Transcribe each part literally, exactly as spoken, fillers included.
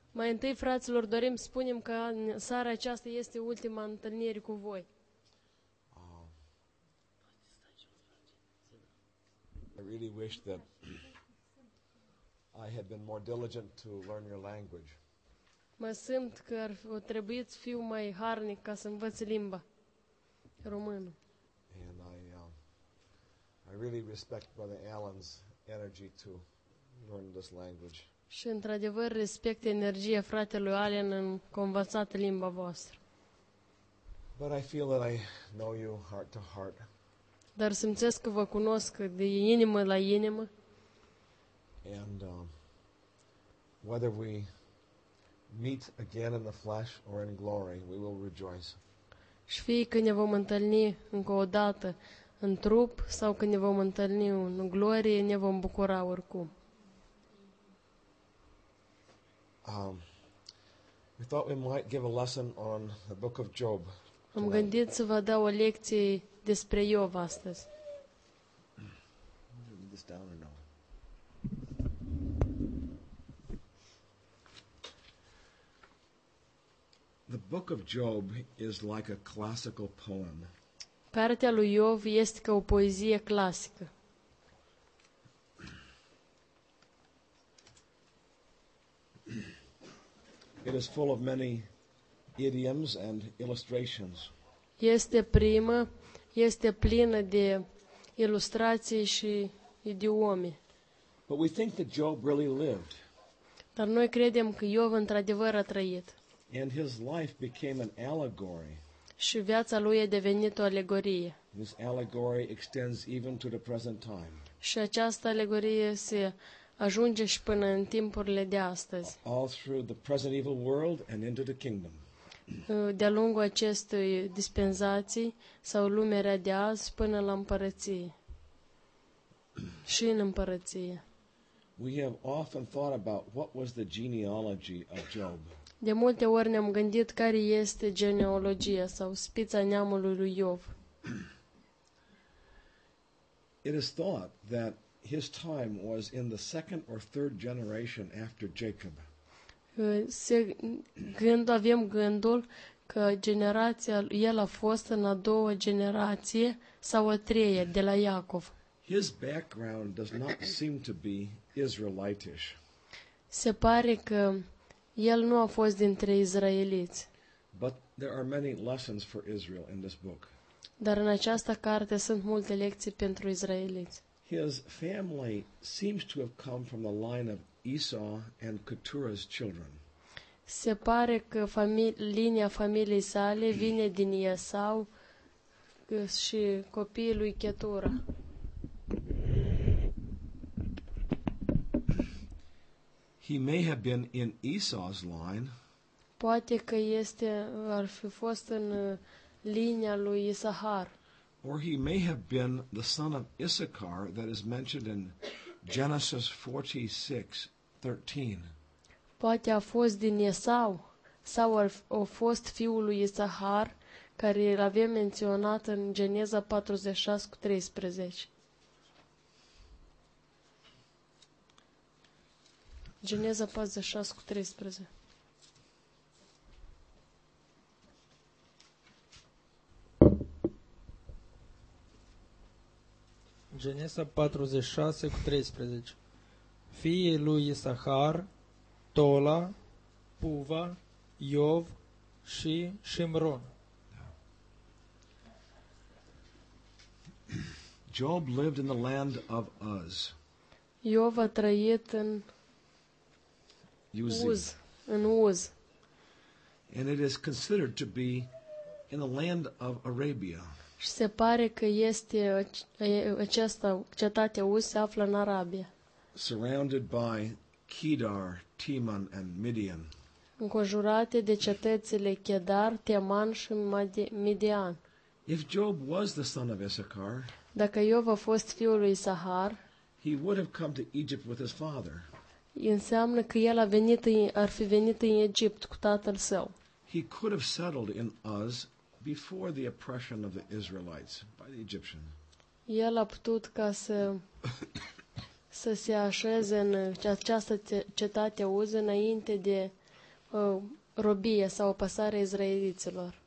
Mai întâi, fraților, dorim să spunem că în seara aceasta este ultima întâlnire cu voi. I really wish that I had been more diligent to learn your language. Mă simt că ar fi trebuit să fiu mai harnic ca să învăț limba română. And I, uh, I really respect Brother Allen's energy to learn this language. Și într-adevăr respect energia fratelui Allen în convățat limba voastră. But I feel that I know you heart to heart. Dar simțesc că vă cunosc de inimă la inimă. And um, whether we meet again in the flesh or in glory, we will rejoice. Și fie că ne vom întâlni încă o dată în trup sau că ne vom întâlni în glorie, ne vom bucura oricum. Um, we thought we might give a lesson on the book of Job. Am tonight. gândit să vă dau o lecție despre Iov astăzi. Read this down or no? The book of Job is like a classical poem. Cartea lui Iov este ca o poezie clasică. It is full of many idioms and illustrations. Este primă, este plină de ilustrații și idiome. But we think that Job really lived, Dar noi credem că Iov într-adevăr a trăit. and his life became an allegory. Și viața lui a devenit o alegorie. This allegory extends even to the present time. Și această alegorie se ajunge și până în timpurile de astăzi. All through the present evil world and into the kingdom. De-a lungul acestei dispensații sau lumea de azi până la împărăție. Și în împărăție. We have often thought about what was the genealogy of Job. De multe ori ne-am gândit care este genealogia sau spița neamului lui Iov. It is thought that his time was in the second or third generation after Jacob. Se, gând, avem gândul că generația, el a fost în a doua generație sau a treia de la Iacov. His background does not seem to be Israelitish. Se pare că el nu a fost dintre izraeliți, But there are many lessons for Israel in this book. dar în această carte sunt multe lecții pentru izraeliți. His family seems to have come from the line of Esau and Keturah's children. Se pare că famili- linia familiei sale vine din Esau și copiii lui Chetura. He may have been in Esau's line, Poate că este, ar fi fost în uh, linia lui Isahar. or he may have been the son of Issachar that is mentioned in Genesis forty-six thirteen. Poate a fost din Esau sau ar f- a fost fiul lui Isahar, care îl avem menționat în Geneza patruzeci și șase cu treisprezece. Geneza patruzeci și șase cu treisprezece. Genesa patruzeci și șase cu treisprezece. Fiii lui Isahar, Tola, Puva, Iov și Shimron. Job lived in the land of Uz. Iov a trăit în Uz. Uz, în Uz. And it is considered to be in the land of Arabia. Și se pare că este ace- aceasta, cetatea Uz se află în Arabia, Surrounded by Kedar, Teman, and Midian. înconjurate de cetățile Chedar, Teman și Madi- Midian. If Job was the son of Issachar, Dacă Iov a fost fiul lui Isahar, he would have come to Egypt with his father. înseamnă că el a venit în, ar fi venit în Egipt cu tatăl său. He could have settled in Uz before the oppression of the Israelites by the Egyptians. El a putut ca să, să se așeze în această ce- cetate Uz înainte de uh, robie sau apăsarea izraeliților.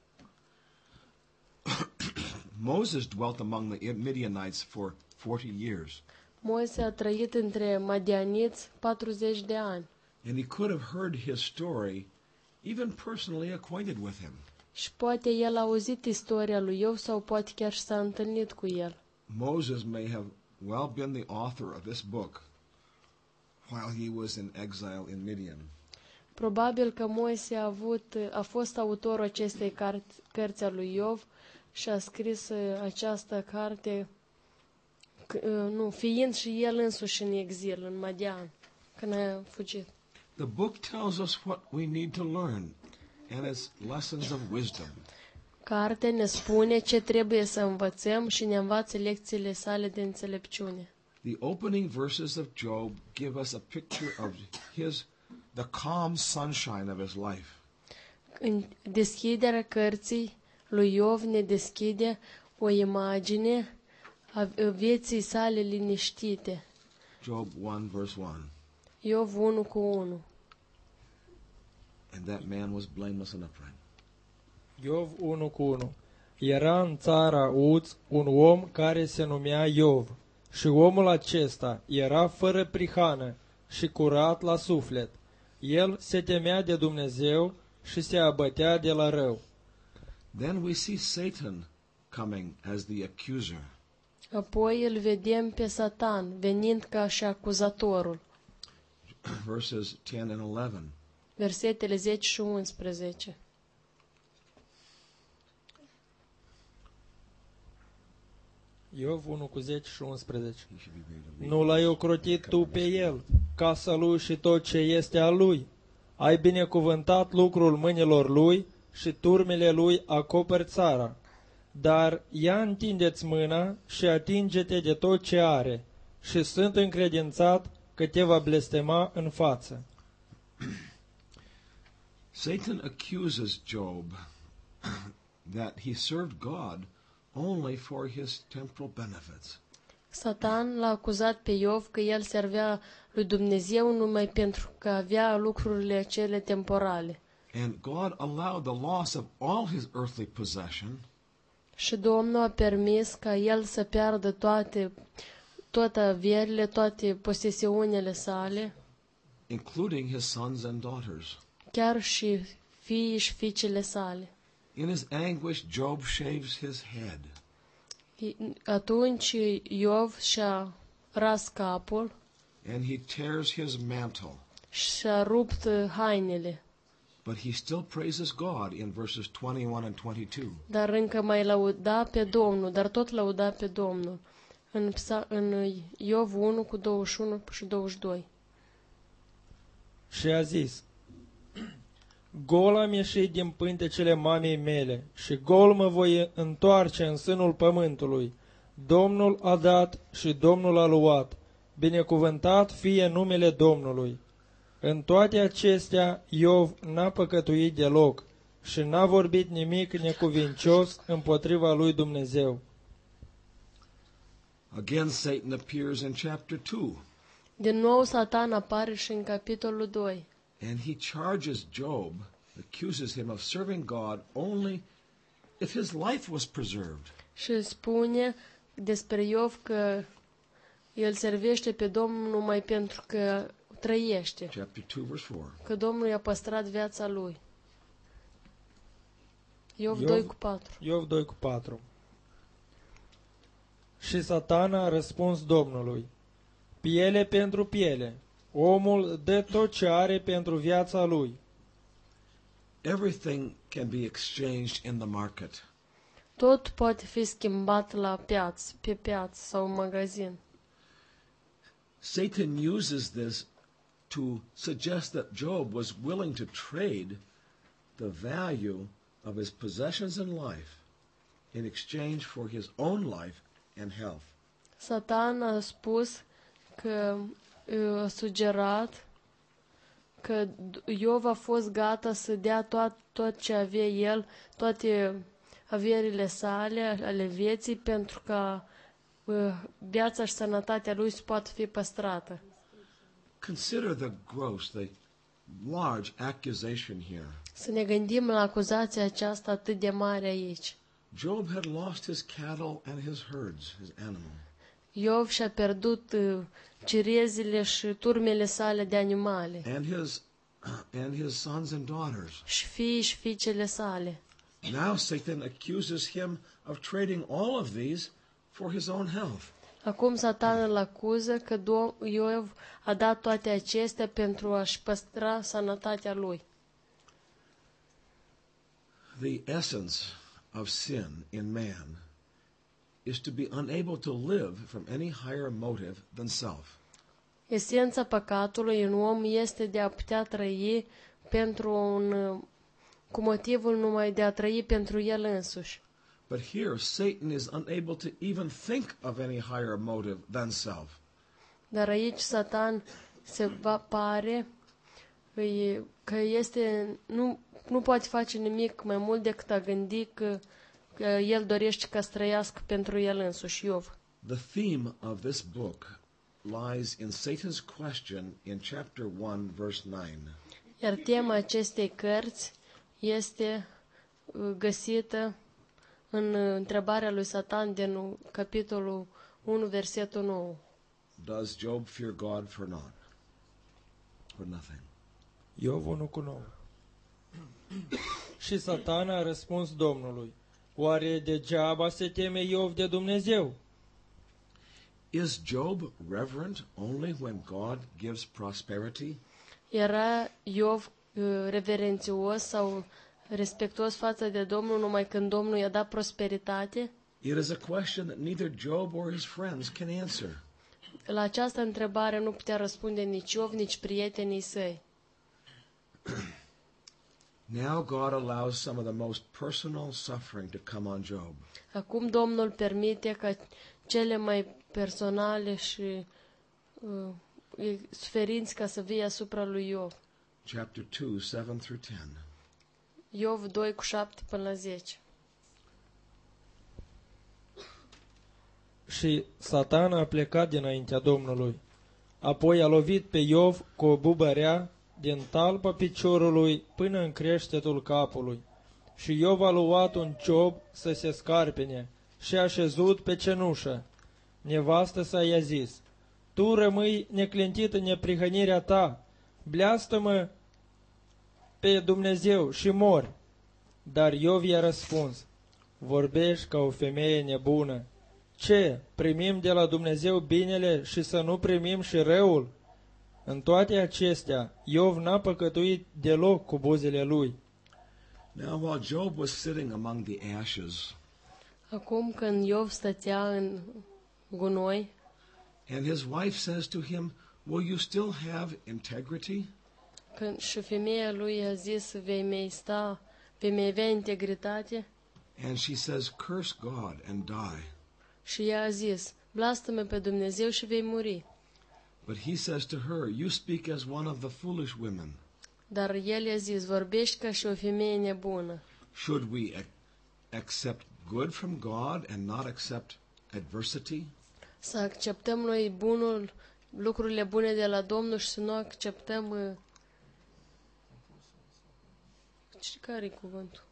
Moses dwelt among the Midianites for forty years, Moise a trăit între madianiți patruzeci de ani and he could have heard his story, even personally acquainted with him. și poate el a auzit istoria lui Iov sau poate chiar și s-a întâlnit cu el. Moses may have well been the author of this book while he was in exile in Midian. Probabil că Moise a, avut, a fost autorul acestei cărți, cărți a lui Iov și a scris uh, această carte c- uh, nu, fiind și el însuși în exil, în Madian, când a fugit. The book tells us what we need to learn, and it's lessons of wisdom. Cartea ne spune ce trebuie să învățăm și ne învață lecțiile sale de înțelepciune. The opening verses of Job give us a picture of his, the calm sunshine of his life. În deschiderea cărții lui Iov ne deschide o imagine a vieții sale liniștite. Job one verse one. Iov unu cu unu. And that man was blameless and upright. Iov unu cu unu. Era în țara Uț un om care se numea Iov, și omul acesta era fără prihană și curat la suflet. El se temea de Dumnezeu și se abătea de la rău. Then we see Satan coming as the accuser. Apoi îl vedem pe Satan venind ca și acuzatorul. Verses ten and eleven. Versetele zece și unsprezece. Iov unu cu zece și unsprezece. He should be ready to read. Nu l-ai ocrotit tu pe el, casa lui și tot ce este al lui. Ai binecuvântat lucrul mâinilor lui și turmele lui acoperi țara. Dar ia întindeți mâna și atinge-te de tot ce are, și sunt încredințat că te va blestema în față. Satan accuses Job that he served God only for his temporal benefits. Satan l-a acuzat pe Iov că el servea lui Dumnezeu numai pentru că avea lucrurile acele temporale. And God allowed the loss of all his earthly possession Și Domnul a permis ca el să piardă toate, toate averile, toate posesiunile sale, including his sons and daughters. chiar și fiii și fiicele sale. In his anguish, Job shaves his head. Atunci Iov și-a ras capul And he tears his mantle. și-a rupt hainele, But he still praises God in verses twenty-one and twenty-two. dar încă mai lăuda pe Domnul, dar tot lăuda pe Domnul. În, psa, în Iov unu cu douăzeci și unu și douăzeci și doi. Și a zis: Gol am ieșit din pântecele mamei mele și gol mă voi întoarce în sânul pământului. Domnul a dat și Domnul a luat. Binecuvântat fie numele Domnului. În toate acestea, Iov n-a păcătuit deloc și n-a vorbit nimic necuvincios împotriva lui Dumnezeu. Again, Satan appears in chapter two, Din nou Satan apare și în capitolul doi. and he charges Job, accuses him of serving God only if his life was preserved. Și spune despre Iov că el servește pe Domnul numai pentru că trăiește, Chapter two, verse four. că Domnul i-a păstrat viața lui. Iov Iov- doi cu patru. Iov doi cu patru. Și Satana a răspuns Domnului: Piele pentru piele. Omul dă tot ce are pentru viața lui. Everything can be exchanged in the market. Tot poate fi schimbat la piață, pe piață sau în magazin. Satan uses this to suggest that Job was willing to trade the value of his possessions in life in exchange for his own life and health. Satan a spus că a sugerat că Iov a fost gata să dea tot, tot ce avea el, toate averile sale, ale vieții, pentru ca uh, viața și sănătatea lui să poată fi păstrată. Consider the gross, the large accusation here. Să ne gândim la acuzația aceasta atât de mare aici. Job had lost his cattle and his herds, his animal. Iov și-a pierdut uh, cirezile și turmele sale de animale And his and his sons and daughters. și fiii și fiicele sale. Now Satan accuses him of trading all of these for his own health. Acum Satan îl acuză că Do- Iov a dat toate acestea pentru a-și păstra sănătatea lui. The essence of sin in man is to be unable to live from any higher motive than self. Esența păcatului în om este de a putea trăi pentru un, cu motivul numai de a trăi pentru el însuși. But here Satan is unable to even think of any higher motive than self. Dar aici Satan se va pare îi- că este, nu, nu poate face nimic mai mult decât a gândi că, că el dorește ca să trăiască pentru el însuși, Iov. The theme of this book lies in Satan's question in chapter one, verse nine. Iar tema acestei cărți este uh, găsită în uh, întrebarea lui Satan din uh, capitolul unu, versetul nouă. Does Job fear God for naught? For nothing. Iov unu cu nouă. Și Satana a răspuns Domnului: oare degeaba se teme Iov de Dumnezeu? Is Job reverent only when God gives prosperity? Era Iov uh, reverențios sau respectuos față de Domnul numai când Domnul i-a dat prosperitate? It is a question that neither Job or his friends can answer. La această întrebare nu putea răspunde nici Iov, nici prietenii săi. Now God allows some of the most personal suffering to come on Job. Acum Domnul permite ca cele mai personale și uh, suferinți ca să vie asupra lui Iov. Chapter two, seven through ten. Iov doi cu șapte până la zece. Și Satana a plecat dinaintea Domnului. Apoi a lovit pe Iov cu o bubărea din talpa piciorului până în creștetul capului. Și Iov a luat un ciob să se scarpine și a șezut pe cenușă. Nevastă sa i-a zis: tu rămâi neclintit în neprihănirea ta, bleastă-mă pe Dumnezeu și mori. Dar Iov i-a răspuns: vorbești ca o femeie nebună. Ce, primim de la Dumnezeu binele și să nu primim și răul? În toate acestea, Iov n-a păcătuit deloc cu buzele lui. Now while Job was sitting among the ashes, Acum când Iov stătea în gunoi and his wife says to him, will you still have integrity? când și femeia lui i-a zis: vei mai sta, vei mai avea integritate? And she says, curse God and die. Și ea a zis: blastă-mă pe Dumnezeu și vei muri. But he says to her, you speak as one of the foolish women. Dar el i-a zis: vorbești ca și o femeie nebună. Should we ac- accept good from God and not accept adversity? Să acceptăm noi bunul, lucrurile bune de la Domnul și să nu acceptăm... Uh, ce- care-i cuvântul?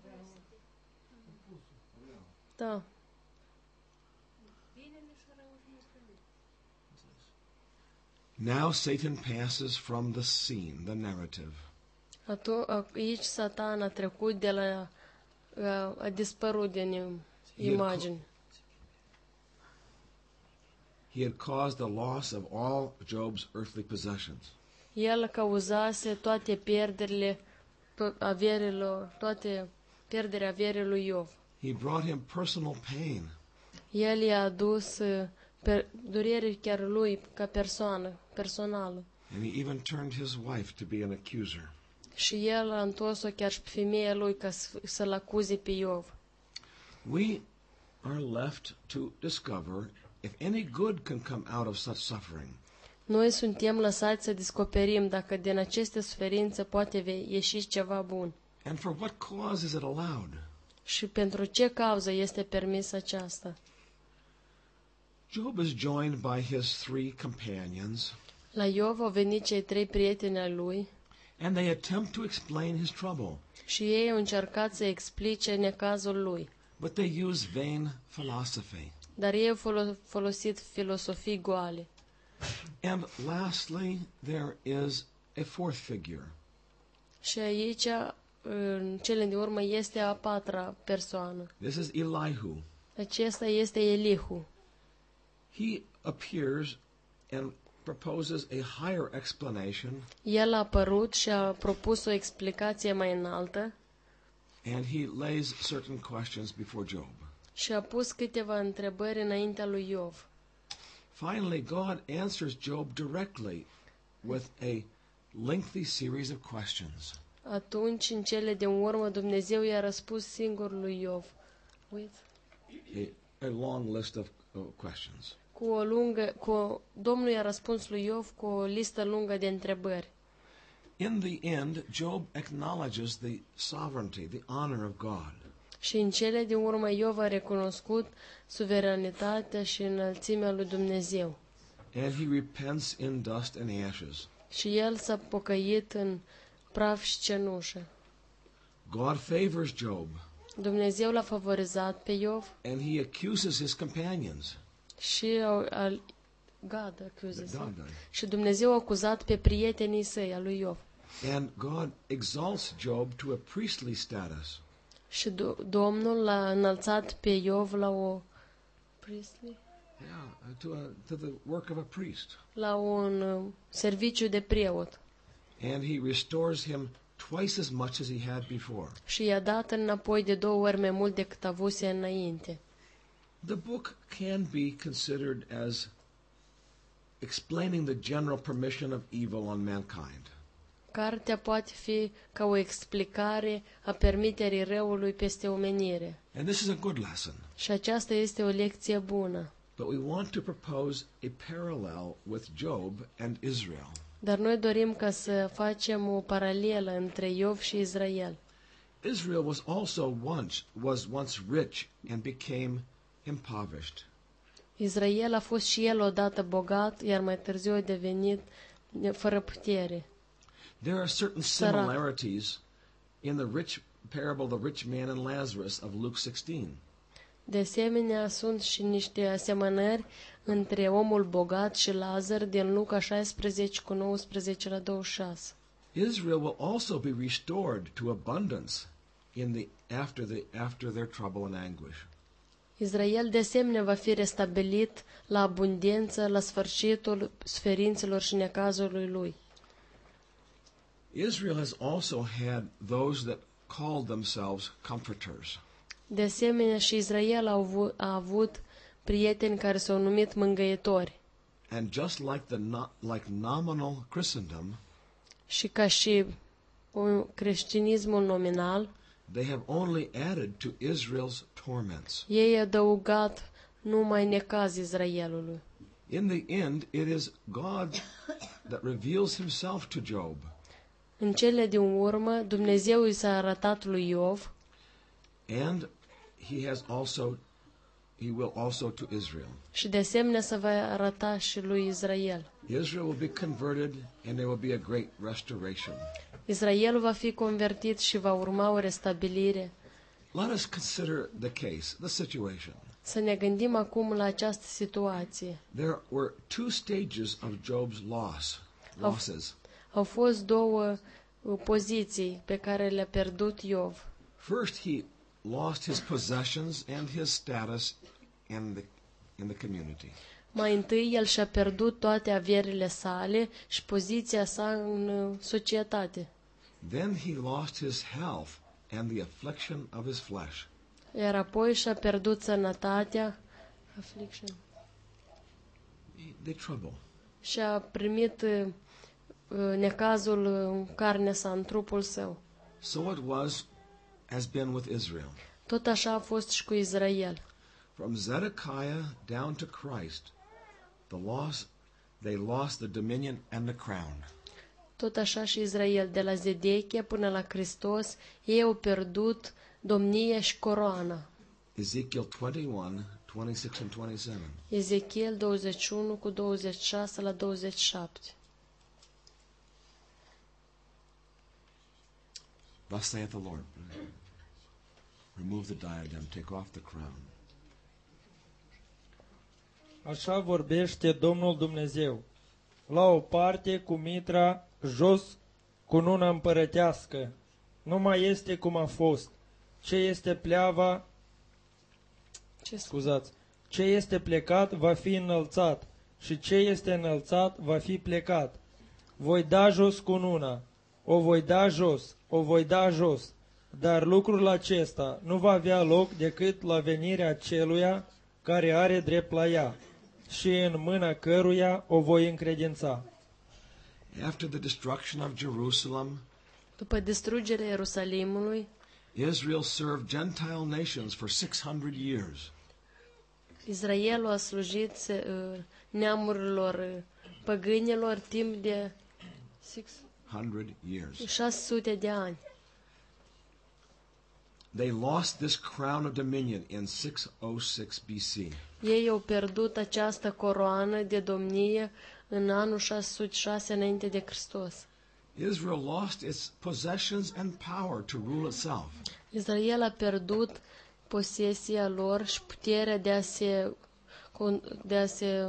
Da. Now Satan passes from the scene, the narrative. Atu- aici Satan a trecut de la... A, a dispărut din imagine. He had caused the loss of all Job's earthly possessions. El cauzase toate pierderile to- averilor, toate pierderea averii lui Iov. He brought him personal pain. El i-a adus uh, per, durere chiar lui ca persoană, personală. And he even turned his wife to be an accuser. Și el a întors-o chiar și pe femeia lui ca să, să-l acuze pe Iov. We are left to discover if any good can come out of such suffering. Noi suntem lăsați să descoperim dacă din aceste suferințe poate ve- ieși ceva bun. And for what cause is it allowed? Și pentru ce cauză este permis aceasta? Job is joined by his three companions, La Iov au venit cei trei prieteni ai lui And they attempt to explain his trouble, Și ei au încercat să explice necazul lui. but they use vain philosophy. Dar ei au folo- folosit filosofii goale. And lastly, there is a fourth figure. Și aici, în cele din urmă, este a patra persoană. This is Elihu. Acesta este Elihu. He appears and proposes a higher explanation, El a apărut și a propus o explicație mai înaltă and he lays certain questions before Job. și a pus câteva întrebări înaintea lui Iov. Finally, God answers Job directly with a lengthy series of questions. Atunci, în cele din urmă, Dumnezeu i-a răspuns singur lui Iov. With? A, a long list of uh, questions. Cu o lungă, cu o, Domnul i-a răspuns lui Iov cu o listă lungă de întrebări. In the end, Job acknowledges the sovereignty, the honor of God. Și în cele din urmă Iov a recunoscut suveranitatea și înălțimea lui Dumnezeu. And he repents in dust and ashes. Și el s-a pocăit în praf și cenușă. God favors Job, Dumnezeu l-a favorizat pe Iov and he accuses his companions. și a, a, God accuses him. God does. Și Dumnezeu a acuzat pe prietenii săi, a lui Iov. And God exalts Job to a priestly status. Și do- Domnul l-a înălțat pe Iov la o priestly? Yeah, to, a, to the work of a priest. La un uh, serviciu de preot. And he restores him twice as much as he had before. Și i-a dat înapoi de două ori mai mult decât avuse înainte. The book can be considered as explaining the general permission of evil on mankind. Cartea poate fi ca o explicare a permiterii răului peste omenire. And this is a good lesson. Și aceasta este o lecție bună. But we want to propose a parallel with Job and Israel. Dar noi dorim ca să facem o paralelă între Iov și Israel. Israel was also once was once rich and became impoverished. Israel a fost și el odată bogat, iar mai târziu a devenit fără putere. There are certain Sărac. similarities in the rich parable, the rich man and Lazarus of Luke sixteen. De asemenea, sunt și niște asemănări între omul bogat și Lazar din Luca șaisprezece cu nouăsprezece la douăzeci și șase. Israel will also be restored to abundance in the after the after their trouble and anguish. Israel de asemenea va fi restabilit la abundență la sfârșitul suferințelor și necazului lui. Israel has also had those that called themselves comforters. De asemenea, și Israel a avut, a avut prieteni care s-au numit mângâietori. And just like the no, like nominal Christendom, Și ca și o- creștinismul nominal, they have only added to Israel's torments. ei au adăugat numai necaz Israelului. In the end, it is God that reveals himself to Job. În cele din urmă, Dumnezeu i s-a arătat lui Iov And he has also he will also to Israel. și de asemenea se va arăta și lui Israel. Israel will be converted and there will be a great restoration. Israel va fi convertit și va urma o restabilire. Let us consider the case, the situation. Să ne gândim acum la această situație. There were two stages of Job's loss, losses. Au fost două uh, poziții pe care le-a pierdut Iov. First, he lost his possessions and his status in the in the community. Mai întâi, el și-a pierdut toate averile sale și poziția sa în uh, societate. Then he lost his health and the affliction of his flesh. Iar apoi și-a pierdut sănătatea, affliction, The trouble. și a primit uh, uh, necazul în carnea sa, în trupul său. So it was has been with Israel. Tot așa a fost și cu Israel. From Zedekiah down to Christ, the loss they lost the dominion and the crown. Tot așa și Israel, de la Zedechia până la Hristos, ei au pierdut domnia și coroana. Ezekiel twenty-one, twenty-six and twenty-seven. Ezechiel douăzeci și unu cu douăzeci și șase la douăzeci și șapte. Thus saith the Lord. Remove the diadem, take off the crown. Așa vorbește Domnul Dumnezeu. La o parte cu mitra, jos cununa împărătească. Nu mai este cum a fost. Ce este pleava, Ce scuzați, ce este plecat va fi înălțat și ce este înălțat va fi plecat. Voi da jos cununa, o voi da jos, o voi da jos, dar lucrul acesta nu va avea loc decât la venirea celuia care are drept la ea și în mâna căruia o voi încredința. After the destruction of Jerusalem, După distrugerea Ierusalimului, Israel served Gentile nations for six hundred years. Israelul a slujit se- uh, neamurilor uh, păgânilor timp de six- Hundred years. șase sute de ani. They lost this crown of dominion in six oh six B C. Ei au pierdut această coroană de domnie în anul șase sute șase înainte de Hristos. Israel lost its possessions and power to rule itself. Israel a pierdut posesia lor și puterea de a se de a se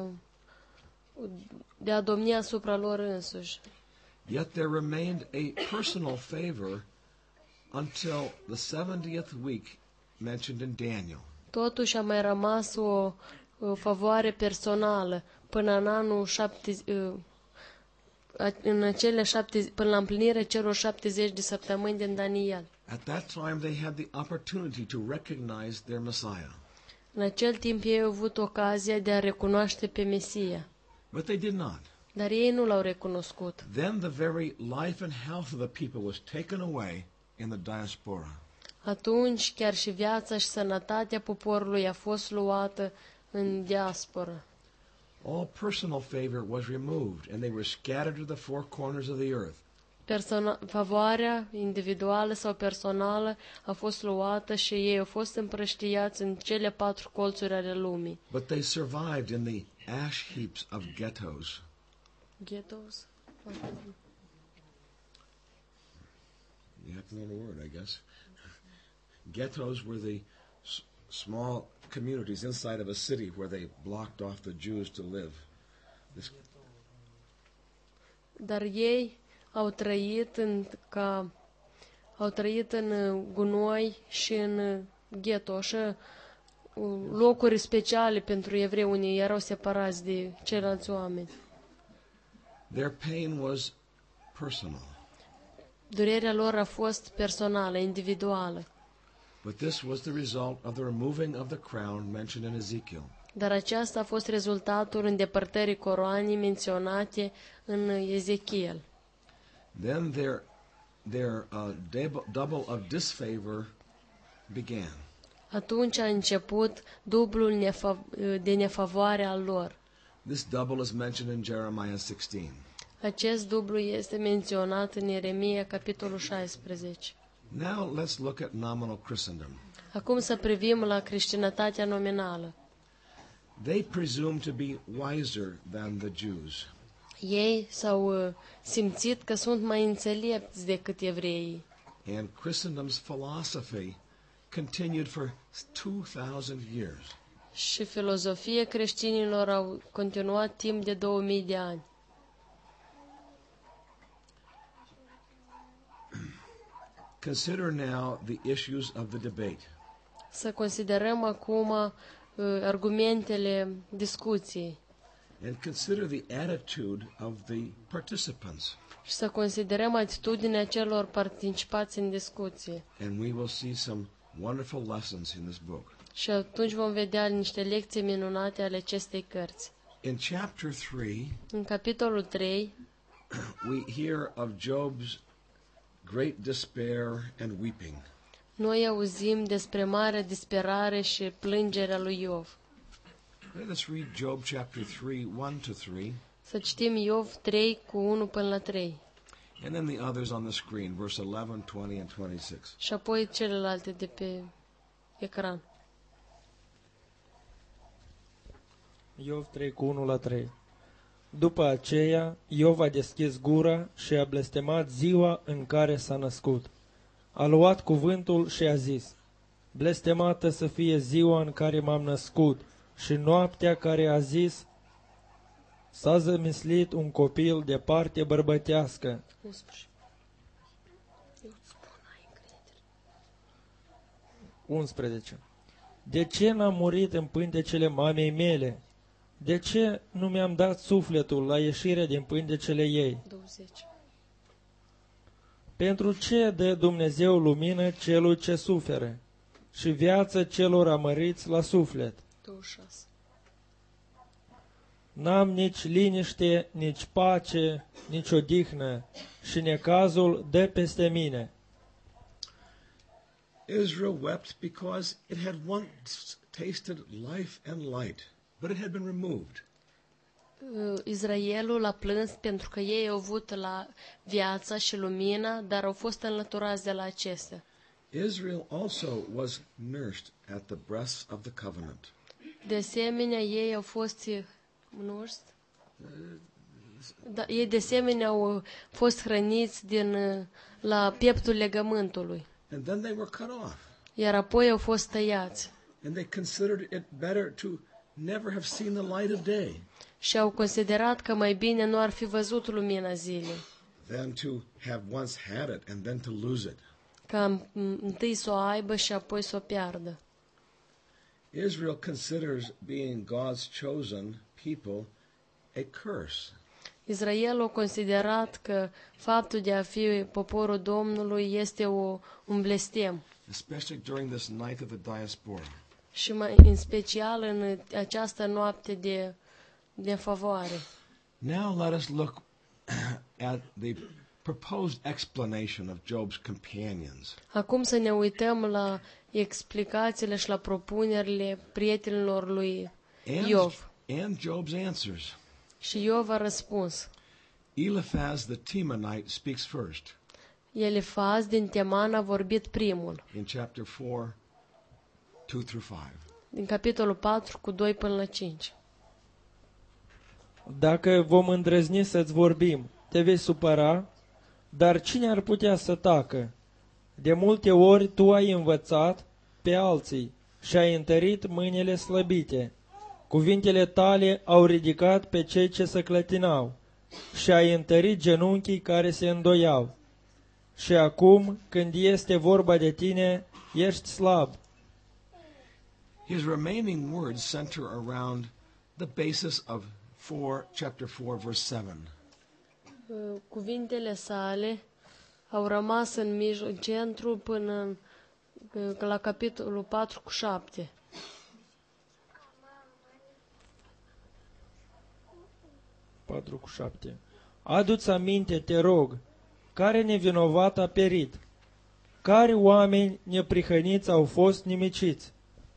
de a domni asupra lor însuși. Yet there remained a personal favor until the seventieth week mentioned in Daniel. Totuși a mai rămas o, o favoare personală până în anul șapte, în acele șapte, până la împlinirea celor șaptezeci de săptămâni din Daniel. At that time they had the opportunity to recognize their Messiah. În acel timp ei au avut ocazia de a recunoaște pe Mesia, But they did not. dar ei nu l-au recunoscut. Then the very life and health of the people was taken away in the diaspora. Atunci chiar și viața și sănătatea poporului a fost luată în diasporă. All personal favor was removed, and they were scattered to the four corners of the earth. Persona- favoarea individuală sau personală a fost luată și ei au fost împrăștiați în cele patru colțuri ale lumii. But they survived in the ash heaps of ghettos. Ghettos? You have to know the word, I guess. Ghettos were the s- small communities inside of a city where they blocked off the Jews to live. This, Dar ei au trăit în ca au trăit în uh, gunoi și în uh, ghetto și uh, locuri speciale pentru evrei unii erau separați de ceilalți oameni. their pain was personal. Durerea lor a fost personală, individuală, But this was the result of the removing of the crown mentioned in Ezekiel. dar aceasta a fost rezultatul îndepărtării coroanei menționate în Ezechiel. Then their, their uh, dab- double of disfavor began. Atunci a început dublul nefa- de nefavoare al lor. This double is mentioned in Jeremiah sixteen. Acest dublu este menționat în Ieremia, capitolul șaisprezece. Now let's look at nominal Christendom. Acum să privim la creștinătatea nominală. They presume to be wiser than the Jews. Ei s-au uh, simțit că sunt mai înțelepți decât evreii. And Christendom's philosophy continued for two thousand years. Și filozofia creștinilor au continuat timp de două mii de ani. Consider now the issues of the debate. Să considerăm acum uh, argumentele discuției And consider the attitude of the participants. și să considerăm atitudinea celor participați în discuție. And we will see some wonderful lessons in this book. Și atunci vom vedea niște lecții minunate ale acestei cărți. In chapter three, În capitolul trei we hear of Job's great despair and weeping. noi auzim despre marea disperare și plângerea lui Iov. Let's read Job chapter three, one to three, Să citim Iov trei cu unu până la trei and then the others on the screen, verse eleven, twenty, and twenty-six. și apoi celelalte de pe ecran. Iov trei cu unu la trei. După aceea, Iov a deschis gura și a blestemat ziua în care s-a născut. a luat cuvântul și a zis: blestemată să fie ziua în care m-am născut și noaptea care a zis s-a zămislit un copil de parte bărbătească. unsprezece. Eu îți spun, ai încredere. unsprezece. De ce n-am murit în pântecele mamei mele? De ce nu mi-am dat sufletul la ieșirea din pântecele ei? douăzeci. Pentru ce dă Dumnezeu lumină celui ce suferă și viață celor amăriți la suflet? douăzeci și șase. N-am nici liniște, nici pace, nici odihnă și necazul dă peste mine. Israel wept because it had once tasted life and light, but it had been removed. Uh, Israelul a plâns pentru că ei au avut la viața și lumina, dar au fost înlăturați de la acestea. Israel also was nursed at the breasts of the covenant. De asemenea, ei au fost nursed. Da, ei de asemenea au fost hrăniți din uh, la pieptul legământului, And then they were cut off. iar apoi au fost tăiați And they considered it better to never have seen the light of day și au considerat că mai bine nu ar fi văzut lumina zilei, than to have once had it and then to lose it. ca întâi să o aibă și apoi să o piardă. Israel considers being God's chosen people a curse. Israel a considerat că faptul de a fi poporul Domnului este o, un blestem, Especially during this night of the diaspora. și mai în special în această noapte de, de favoare. Now let us look at the proposed explanation of Job's companions. Acum să ne uităm la explicațiile și la propunerile prietenilor lui And, Iov. and Job's answers. Și Iov a răspuns. Eliphaz the Temanite speaks first Elifaz din Teman a vorbit primul, in chapter four, two through five. din capitolul patru cu doi până la cinci. Dacă vom îndrăzni să-ți vorbim, te vei supăra, dar cine ar putea să tacă? De multe ori tu ai învățat pe alții și ai întărit mâinile slăbite. Cuvintele tale au ridicat pe cei ce se clătinau și ai întărit genunchii care se îndoiau. Și acum, când este vorba de tine, ești slab. His remaining words center around the basis of four, chapter four, verse seven. Uh, Cuvintele sale au rămas în mijloc, în centru până în, uh, la capitolul patru cu șapte. patru cu șapte. Adu-ți aminte, te rog, care nevinovat a perit? Care oameni neprihăniți au fost nimiciți?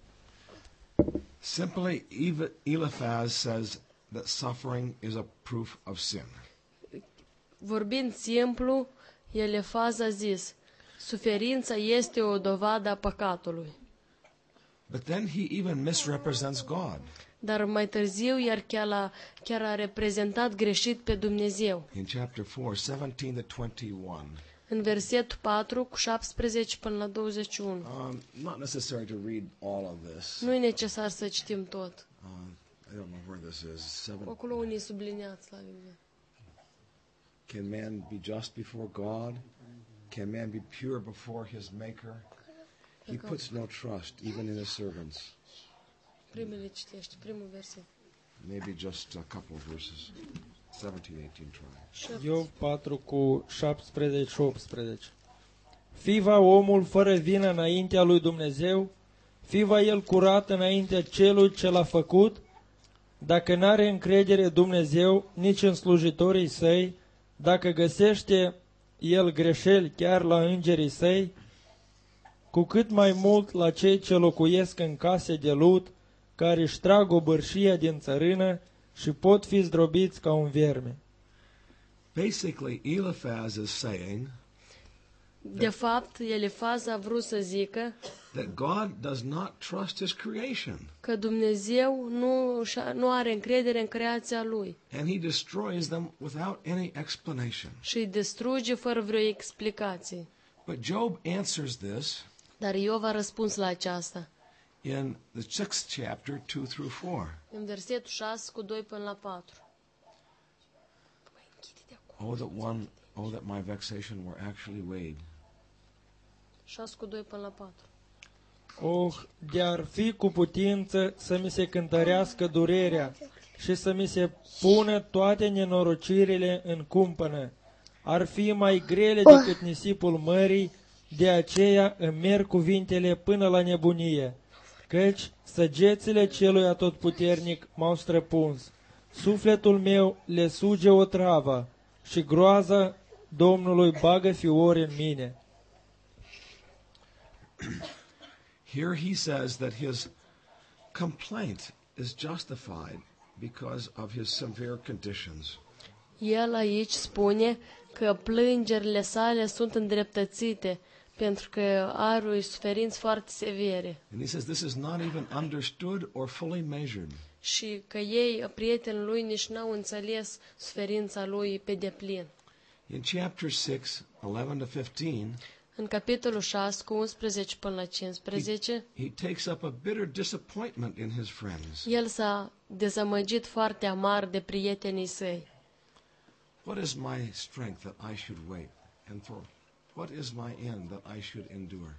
Simply, Eva- Eliphaz says that suffering is a proof of sin. Vorbind simplu, Elifaz a zis, suferința este o dovadă a păcatului. But then he even misrepresents God. Dar mai târziu, iar chiar a, chiar a reprezentat greșit pe Dumnezeu. In chapter four, seventeen to twenty-one. În versetul patru, cu șaptesprezece până la douăzeci și unu. Um, not necessary to read all of this. Nu e necesar să citim tot. Uh, I don't know where this is. Seven. Acolo unii subliniați la linie. Can man be just before God? Can man be pure before his Maker? He puts no trust even in his servants. Primele citești, primul verset. Maybe just a couple of verses. seventeen, eighteen, try. Iov patru cu șaptesprezece și optsprezece. Fi va omul fără vină înaintea lui Dumnezeu? Fi va el curat înaintea celui ce l-a făcut? Dacă n-are încredere Dumnezeu nici în slujitorii săi, dacă găsește el greșeli chiar la îngerii săi, cu cât mai mult la cei ce locuiesc în case de lut, care își trag obârșia din țărână și pot fi zdrobiți ca un vierme. Basically, Eliphaz is saying De fapt, Elifaz a vrut să zică that God does not trust his creation, că Dumnezeu nu, nu are încredere în creația Lui and he destroys them without any explanation. și îi distruge fără vreo explicație. But Job answers this Dar Iov a răspuns la aceasta. in the sixth chapter, two through four. În versetul șase cu doi până la patru. Oh, that one, oh, that my vexation were actually weighed. șase cu doi până la patru. Oh, de-ar fi cu putință să mi se cântărească durerea și să mi se pună toate nenorocirile în cumpănă. Ar fi mai grele decât nisipul mării, de aceea îmi merg cuvintele până la nebunie, căci săgețile celui atotputernic m-au străpuns. Sufletul meu le suge o travă și groaza Domnului bagă fiori în mine. Here he says that his complaint is justified because of his severe conditions. El aici spune că plângerile sale sunt îndreptățite pentru că are suferinți foarte severe And he says this is not even understood or fully measured. și că ei, prietenii lui, nici n-au înțeles suferința lui pe deplin. In chapter six, eleven to fifteen, În capitolul șase, cu unsprezece până la cincisprezece, he takes up a bitter disappointment in his friends. el s-a dezamăgit foarte amar de prietenii săi. What is my strength that I should wait? And for what is my end that I should endure?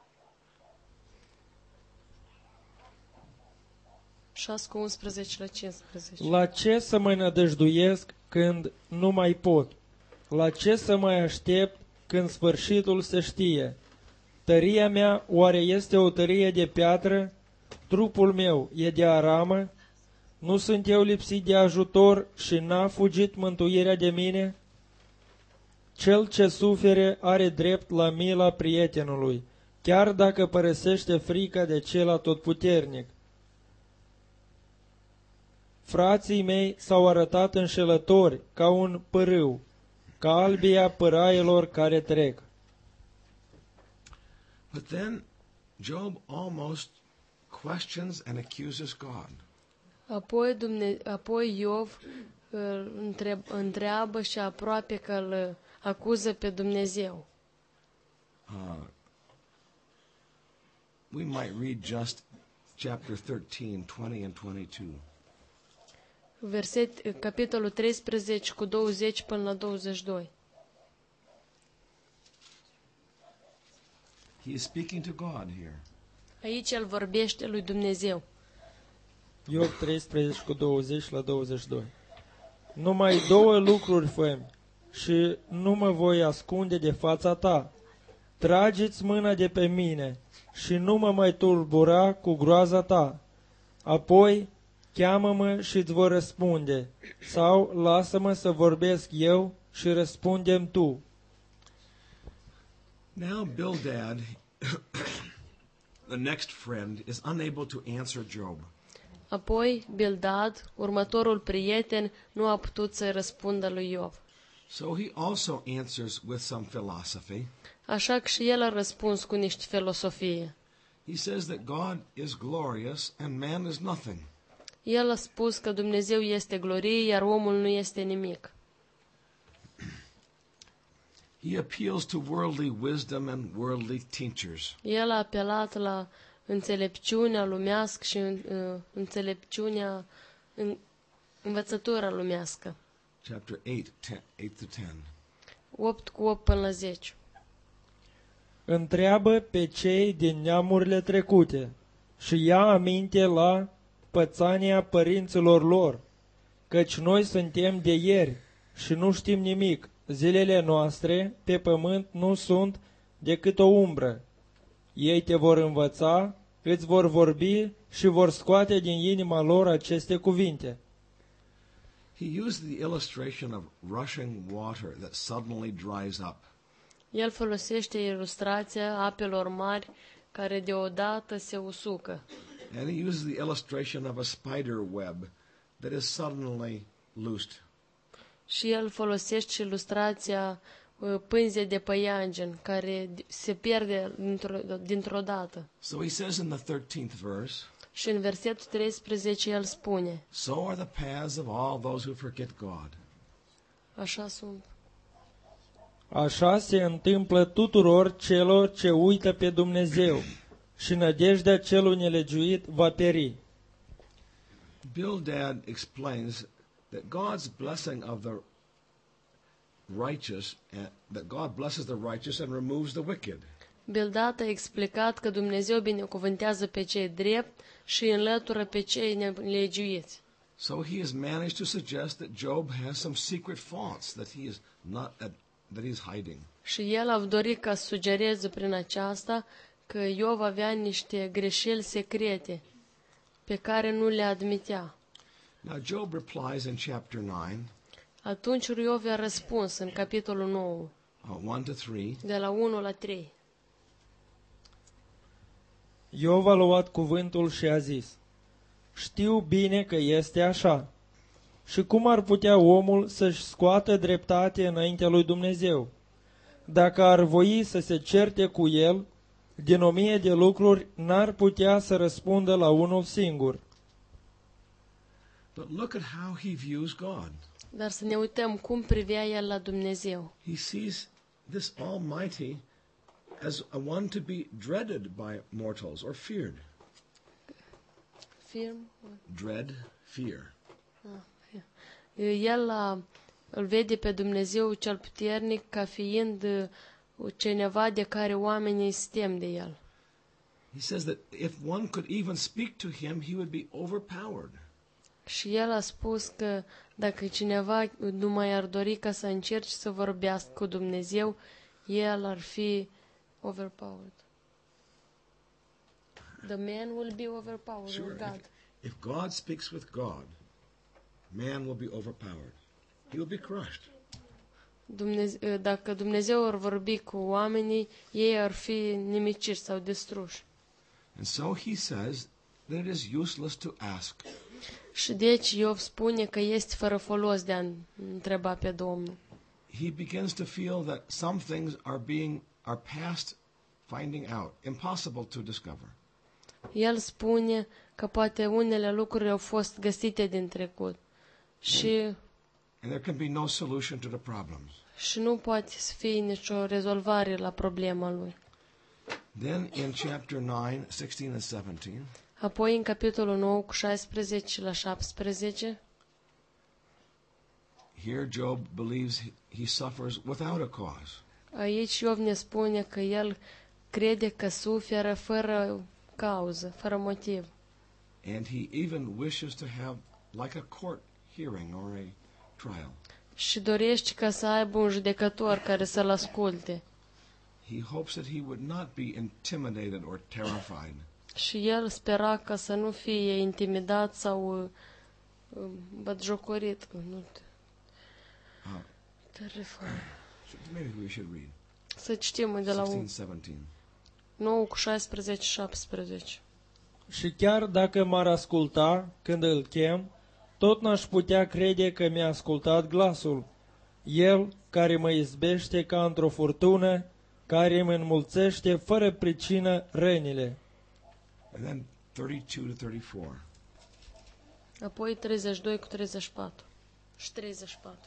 șase cu unsprezece la cincisprezece. La ce să mă nădăjduiesc când nu mai pot? La ce să mai aștept când sfârșitul se știe? Tăria mea oare este o tărie de piatră? Trupul meu e de aramă? Nu sunt eu lipsit de ajutor și n-a fugit mântuirea de mine? Cel ce sufere are drept la mila prietenului, chiar dacă părăsește frica de cel atotputernic. Frații mei s-au arătat înșelători ca un pârâu, ca albia părailor care trec. But then Job almost questions and accuses God. Apoi, Dumne- apoi Iov îl întreb, întreabă și aproape că îl acuză pe Dumnezeu. Uh, we might read just chapter thirteen, twenty and twenty-two. Verset, capitolul treisprezece cu douăzeci până la douăzeci și doi. He is speaking to God here. Aici el vorbește lui Dumnezeu. Iov treisprezece cu douăzeci la douăzeci și doi. Numai două lucruri făm și nu mă voi ascunde de fața ta. Trageți mâna de pe mine și nu mă mai tulbura cu groaza ta. Apoi cheamă-mă și îți vor răspunde, sau lasă-mă să vorbesc eu și răspundem tu. Now Bildad, the next friend, is unable to answer Job. Apoi, Bildad, următorul prieten, nu a putut să răspundă lui Iov. So he also answers with some philosophy. Așa că și el a răspuns cu niște filosofie. He says that God is glorious and man is nothing. El a spus că Dumnezeu este glorie, iar omul nu este nimic. He appeals to worldly wisdom and worldly teachers. El a apelat la înțelepciunea lumească și uh, înțelepciunea, în, învățătura lumească. Chapter eight, ten, eight to ten. opt cu opt până la zece. Întreabă pe cei din neamurile trecute și ia aminte la pățania părinților lor, căci noi suntem de ieri și nu știm nimic. Zilele noastre pe pământ nu sunt decât o umbră. Ei te vor învăța, îți vor vorbi și vor scoate din inima lor aceste cuvinte. He used the illustration of rushing water that suddenly dries up. El folosește ilustrația apelor mari care deodată se usucă. And he uses the illustration of a spider web that is suddenly loosed. Și el folosește și ilustrația uh, pânzei de păianjen care se pierde dintr-o, dintr-o dată. So he says in the thirteenth verse, Și în versetul treisprezece el spune, so are the paths of all those who forget God. așa sunt. Așa se întâmplă tuturor celor ce uită pe Dumnezeu și nădejdea celui nelegiuit va pieri. Bildad explains that God's blessing of the righteous, and that God blesses the righteous and removes the wicked. Bildad a explicat că Dumnezeu binecuvântează pe cei drept și înlătură pe cei nelegiuiți. So he has managed to suggest that Job has some secret faults that he is not uh, that he is hiding. Și el a dorit ca să sugereze prin aceasta că Iov avea niște greșeli secrete pe care nu le admitea. Now Job replies in chapter nine, Atunci Iov a răspuns în capitolul nouă, uh, one to three. de la unu la trei. Iov a luat cuvântul și a zis: Știu bine că este așa. Și cum ar putea omul să-și scoată dreptate înaintea lui Dumnezeu? Dacă ar voi să se certe cu el, din o mie de lucruri n-ar putea să răspundă la unul singur. But look at how he views God. Dar să ne uităm cum privea el la Dumnezeu. He sees this Almighty as a one to be dreaded by mortals or feared. Firm? Dread, fear. El a, îl vede pe Dumnezeu cel puternic ca fiind uh, cineva de care oamenii se tem de el. He says that if one could even speak to him, he would be overpowered. Și el a spus că dacă cineva nu mai ar dori ca să încerci să vorbească cu Dumnezeu, el ar fi overpowered. The man will be overpowered Sure. with God. If, if God speaks with God, man will be overpowered. He will be crushed. Dumnezeu, dacă Dumnezeu ar vorbi cu oamenii, ei ar fi nimiciți sau distruși. And so he says that it is useless to ask. Și deci Iov spune că este fără folos de a întreba pe Domnul. He begins to feel that some things are being are past finding out, impossible to discover. El spune că poate unele lucruri au fost găsite din trecut și, And there can be no solution to the problems. și nu poate să fie nicio rezolvare la problema lui. Then in chapter nine, sixteen and seventeen, Apoi în capitolul nouă cu șaisprezece la șaptesprezece, here Job believes he, he suffers without a cause. aici Iov ne spune că el crede că suferă fără cauză, fără motiv. And he even wishes to have like a court hearing or a trial. Și dorește ca să aibă un judecător care să-l asculte. He hopes that he would not be intimidated or terrified. Și el spera ca să nu fie intimidat sau uh, batjocorit. Nu te... Uh, Terrified. maybe we should read Să citim de la sixteen, seventeen. nouă cu șaisprezece șaptesprezece. Și chiar dacă m-ar asculta când îl chem, tot n-aș putea crede că mi-a ascultat glasul. El, care mă izbește ca într-o furtună, care îmi înmulțește fără pricină rănile. And then thirty-two to thirty-four. Apoi treizeci și doi cu treizeci și patru. Și treizeci și patru.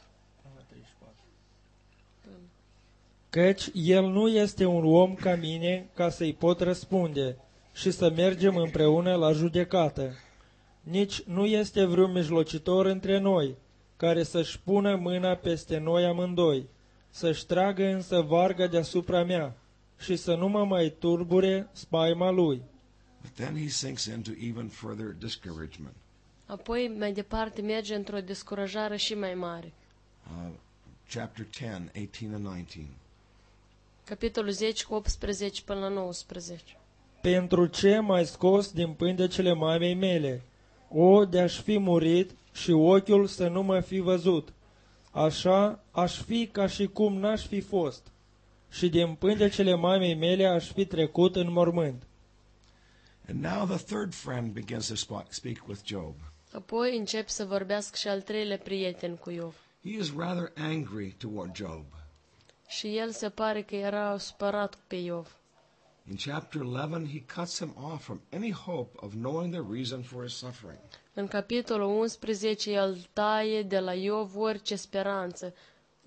Căci el nu este un om ca mine ca să-i pot răspunde și să mergem împreună la judecată. Nici nu este vreun mijlocitor între noi, care să-și pună mâna peste noi amândoi, să-și tragă însă varga deasupra mea și să nu mă mai turbure spaima lui. But then he sinks into even further discouragement. Apoi, mai departe, merge într-o descurajare și mai mare. Uh, chapter ten, eighteen and nineteen. Capitolul zece cu optsprezece până la nouăsprezece. Pentru ce m-ai scos din pântecele mamei mele? O, de-aș fi murit și ochiul să nu mă fi văzut. Așa aș fi ca și cum n-aș fi fost. Și din pântecele mamei mele aș fi trecut în mormânt. And now the third friend begins to sp- speak with Job. Apoi încep să vorbească și al treilea prieten cu Iov. He is rather angry toward Job. Și el se pare că era supărat pe Iov. In chapter eleven, he cuts him off from any hope of knowing the reason for his suffering. În capitolul unsprezece el taie de la Iov orice speranță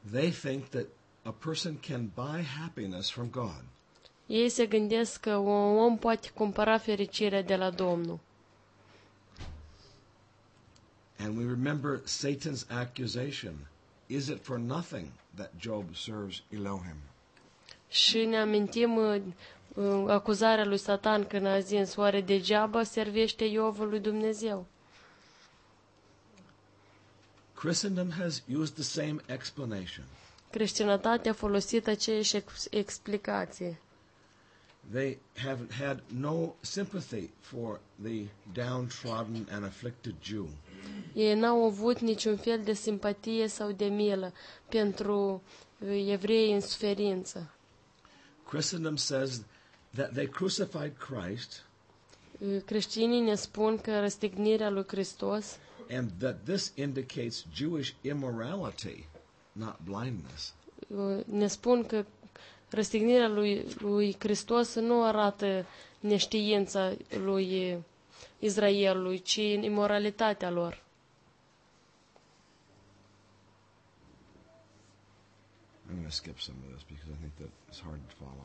They think that a person can buy happiness from God. Ei se gândesc că un om poate cumpăra fericirea de la Domnul. And we remember Satan's accusation. Is it for nothing that Job serves Elohim? Și ne amintim uh, uh, acuzarea lui Satan când a zis, oare degeaba servește Iov lui Dumnezeu? Christendom has used the same explanation. Creștinătatea a folosit aceeași ex- explicație. They haven't had no sympathy for the downtrodden and afflicted Jew. Ei n-au avut niciun fel de simpatie sau de milă pentru uh, evrei în suferință. Christendom says that they crucified Christ Uh, Creștinii ne spun că răstignirea lui Hristos and that this indicates Jewish immorality, not blindness. uh, ne spun că răstignirea lui, lui Hristos nu arată neștiința lui Israelului, ci imoralitatea lor. I'm going to skip some of this because I think that it's hard to follow.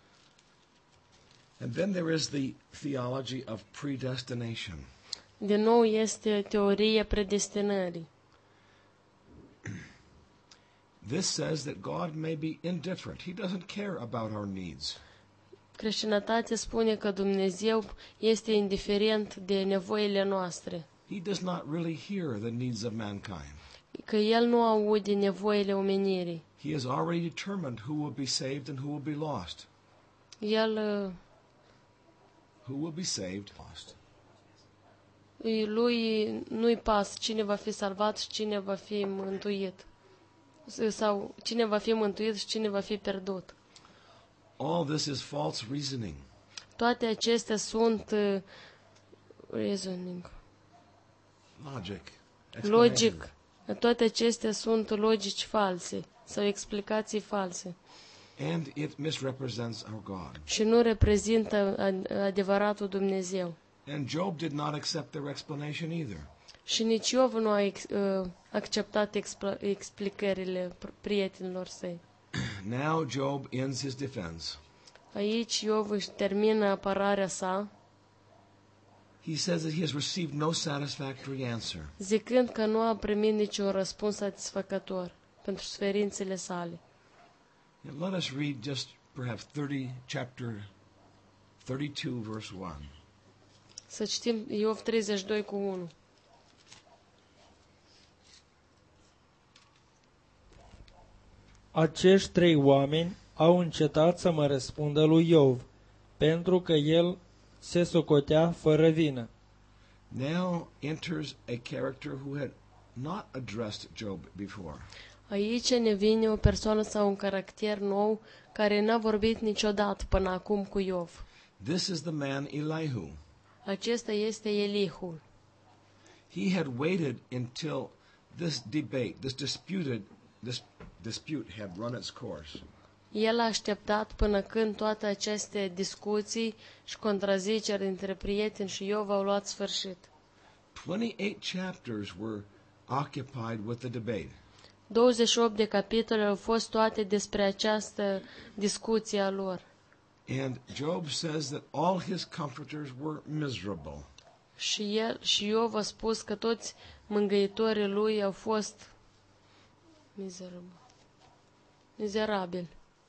And then there is the theology of predestination. Din nou este teoria predestinării. This says that God may be indifferent. He doesn't care about our needs. Creștinătatea spune că Dumnezeu este indiferent de nevoile noastre, He does not really hear the needs of mankind. că El nu aude nevoile omenirii. He has already determined who will be saved and who will be lost. El, uh, Who will be saved, lost. îi- lui nu-i pas cine va fi salvat și cine va fi mântuit. S- Sau cine va fi mântuit și cine va fi pierdut. All this is false reasoning. Toate acestea sunt uh, reasoning, Logic. logic. Toate acestea sunt logici false sau explicații false And it misrepresents our God. și nu reprezintă ad- adevăratul Dumnezeu. And Job did not accept their explanation either. Și nici Iov nu a ex, uh, acceptat expl- explicările pr- prietenilor săi. Now Job ends his defense. Aici Iov își termină apărarea sa, He says that he has received no satisfactory answer. zicând că nu a primit niciun răspuns satisfăcător pentru suferințele sale. And let us read just perhaps thirty, chapter thirty-two, verse one. Să citim Iov treizeci și doi cu unu. Acești trei oameni au încetat să mă răspundă lui Iov, pentru că el se socotea fără vină. Now enters a character who had not addressed Job before. Aici ne vine o persoană sau un caracter nou care n-a vorbit niciodată până acum cu Iov. This is the man Elihu. Acesta este Elihu. He had waited until this debate, this disputed, this dispute had run its course. El a așteptat până când toate aceste discuții și contraziceri între prieteni și Iov au luat sfârșit. twenty-eight chapters were occupied with the debate. douăzeci și opt de capitole au fost toate despre această discuție a lor. And Job says that all his comforters were miserable. Și el și Iov a spus că toți mângâitorii lui au fost mizerabil. Mizerabil.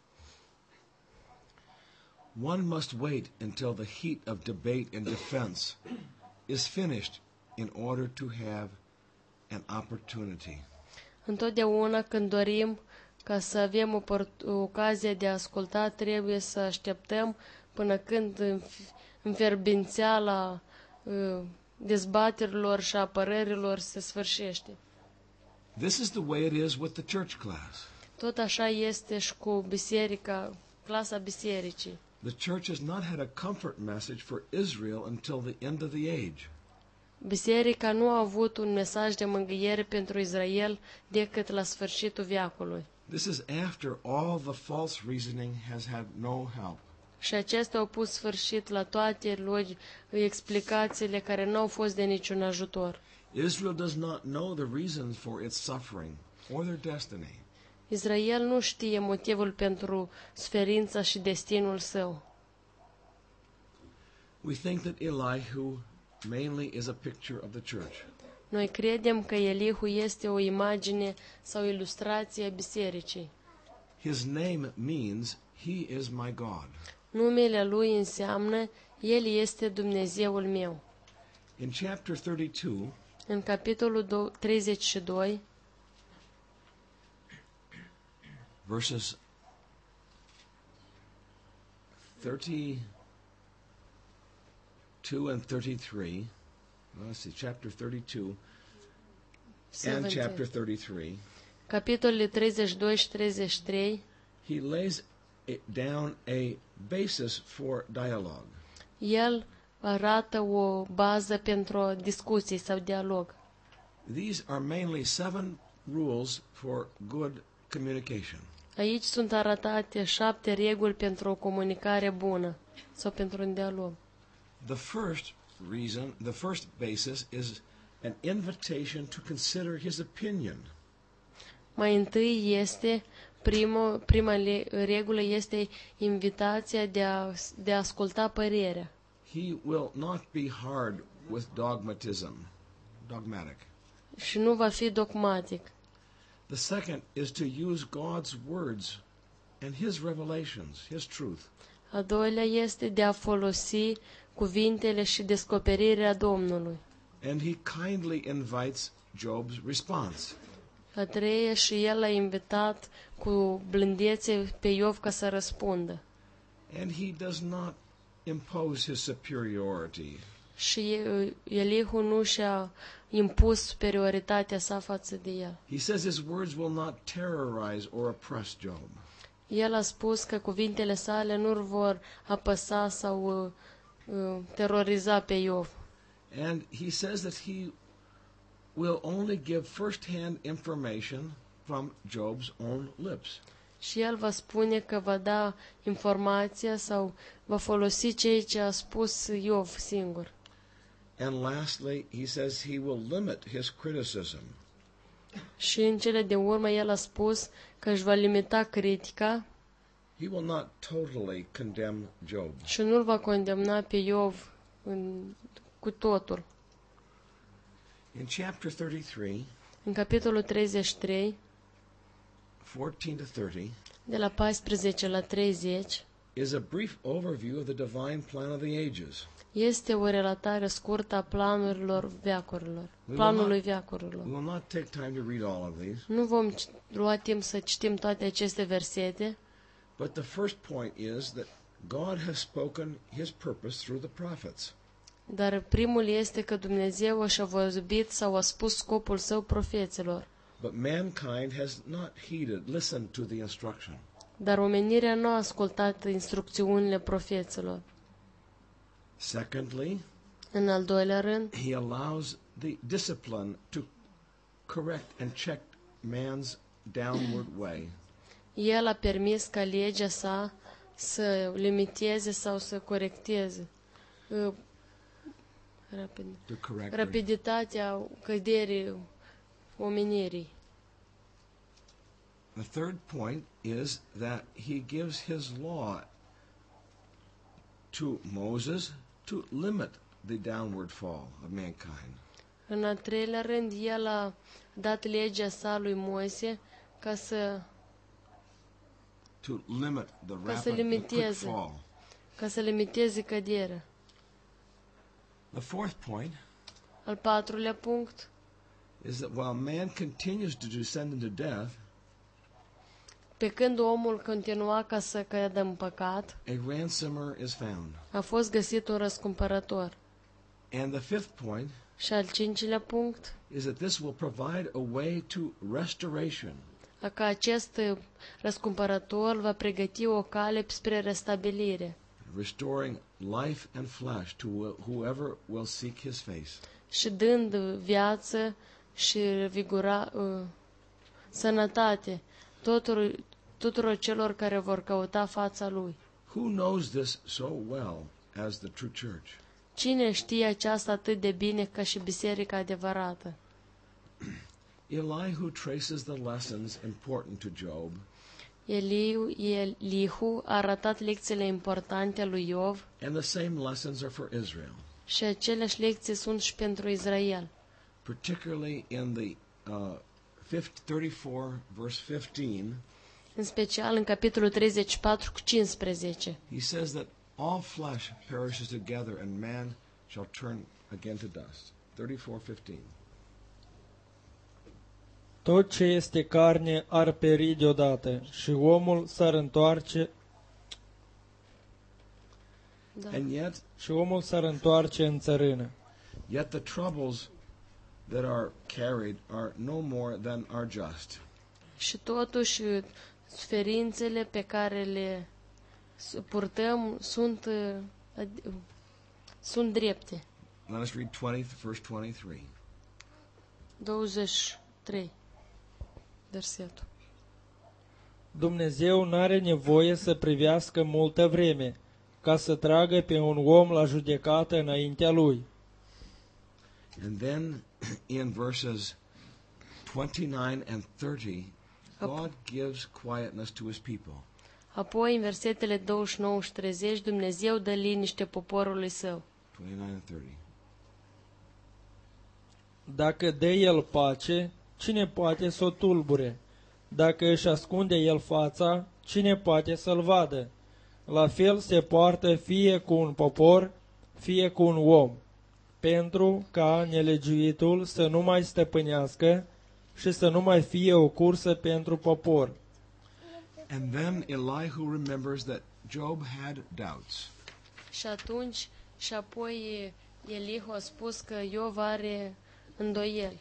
One must wait until the heat of debate and defense is finished in order to have an opportunity. Întotdeauna când dorim ca să avem opor- ocazia de a asculta, trebuie să așteptăm până când înf- înfierbințeala uh, dezbaterilor și apărărilor se sfârșește. This is the way it is with the church class. Tot așa este și cu biserica, clasa bisericii. The church has not had a comfort message for Israel until the end of the age. Biserica nu a avut un mesaj de mângâiere pentru Israel decât la sfârșitul veacului. This is after all the false reasoning has had no help. Și acestea au pus sfârșit la toate logi, explicațiile care nu au fost de niciun ajutor. Israel does not know the reasons for its suffering or their destiny. Israel nu știe motivul pentru suferința și destinul său. We think that Elihu mainly is a picture of the church. Noi credem că Elihu este o imagine sau ilustrație a bisericii. His name means, He is my God. Numele lui înseamnă, El este Dumnezeul meu. In chapter thirty-two, În capitolul treizeci și doi, verses thirty-two and thirty-three, well, let's see, chapter thirty-two and chapter thirty-three, capitolele treizeci și doi și treizeci și trei, he lays it down a basis for dialogue. el arată o bază pentru discuții sau dialog. These are mainly seven rules for good communication. Aici sunt arătate șapte reguli pentru o comunicare bună sau pentru un dialog. The first reason, the first basis is an invitation to consider his opinion. Mai întâi este, primo, prima le, regulă este invitația de a, de a asculta părerea. He will not be hard with dogmatism, dogmatic. Și nu va fi dogmatic. The second is to use God's words and his revelations, his truth. A doilea este de a folosi cuvintele și descoperirea Domnului. And he kindly invites Job's response. A treia, și el l-a invitat cu blândețe pe Iov ca să răspundă. And he does not impose his superiority. Și Elihu nu și-a impus superioritatea sa față de el. He says his words will not terrorize or oppress Job. El a spus că cuvintele sale nu vor apăsa sau uh, uh, teroriza pe Iov. And he says that he will only give first-hand information from Job's own lips. Și el va spune că va da informația sau va folosi ceea ce a spus Iov singur. And lastly, he says he will limit his criticism. Și în cele de urmă el a spus că își va limita critica He will not totally condemn Job. și nu-l va condamna pe Iov în, cu totul. In chapter thirty-three, În capitolul treizeci și trei, fourteen to thirty, de la paisprezece la treizeci, is a brief overview of the divine plan of the ages. este o relatare scurtă a planurilor veacurilor, We planului will not- veacurilor. We will not take time to read all of these, Nu vom c- lua timp să citim toate aceste versete, but the first point is that God has spoken his purpose through the prophets. dar primul este că Dumnezeu și-a vorbit sau a spus scopul său profeților. But mankind has not heeded, listened to the instruction. Dar omenirea nu a ascultat instrucțiunile profeților. Secondly, În al doilea rând, he allows the discipline to correct and check man's downward way. el a permis ca legea sa să limiteze sau să corecteze uh, rapid, To correct. rapiditatea căderii omenirii. The third point is that he gives his law to Moses to limit the downward fall of mankind. În al treilea rând, el a dat legea sa lui Moise ca să, To limit the Ca să rapid, the quick limiteze. fall. ca să limiteze căderea. The fourth point Al patrulea punct, is that while man continues to descend into death, pe când omul continua ca să cadă în păcat, a ransomer is found. a fost găsit un răscumpărător. And the fifth point Și al cincilea punct, is that this will provide a way to restoration. că acest răscumpărător va pregăti o cale spre restabilire Restoring life and flesh to wh- whoever will seek his face. și dând viață și vigura, uh, sănătate tuturor, tuturor celor care vor căuta fața lui. Who knows this so well as the true church? Cine știe aceasta atât de bine ca și biserica adevărată? Elihu traces the lessons important to Job Eliu, Elihu a arătat lecțiile importante lui Iov and the same lessons are for Israel, și aceleași lecții sunt și pentru Israel. particularly in the uh, thirty-four verse fifteen. În special în capitolul treizeci și patru cu cincisprezece. He says that all flesh perishes together and man shall turn again to dust. thirty-four fifteen. Tot ce este carne ar peri deodată și omul s-ar întoarce Da. And yet, și omul s-ar întoarce în țărână. yet the troubles that are carried are no more than are just. Și totuși suferințele pe care le purtăm sunt, uh, ad- sunt drepte. Let us read twenty, verse twenty-three. douăzeci și trei versetul. Dumnezeu n-are nevoie să privească multă vreme ca să tragă pe un om la judecată înaintea lui. And then in verses twenty-nine and thirty, God gives quietness to his people. Apoi, în versetele douăzeci și nouă și treizeci, Dumnezeu dă liniște poporului său. twenty-nine and thirty. Dacă dă el pace, cine poate să o tulbure? Dacă își ascunde el fața, cine poate să-l vadă? La fel se poartă fie cu un popor, fie cu un om, pentru ca nelegiuitul să nu mai stăpânească și să nu mai fie o cursă pentru popor. And then Elihu remembers that Job had doubts. Și atunci, și apoi Elihu a spus că Iov are îndoieli.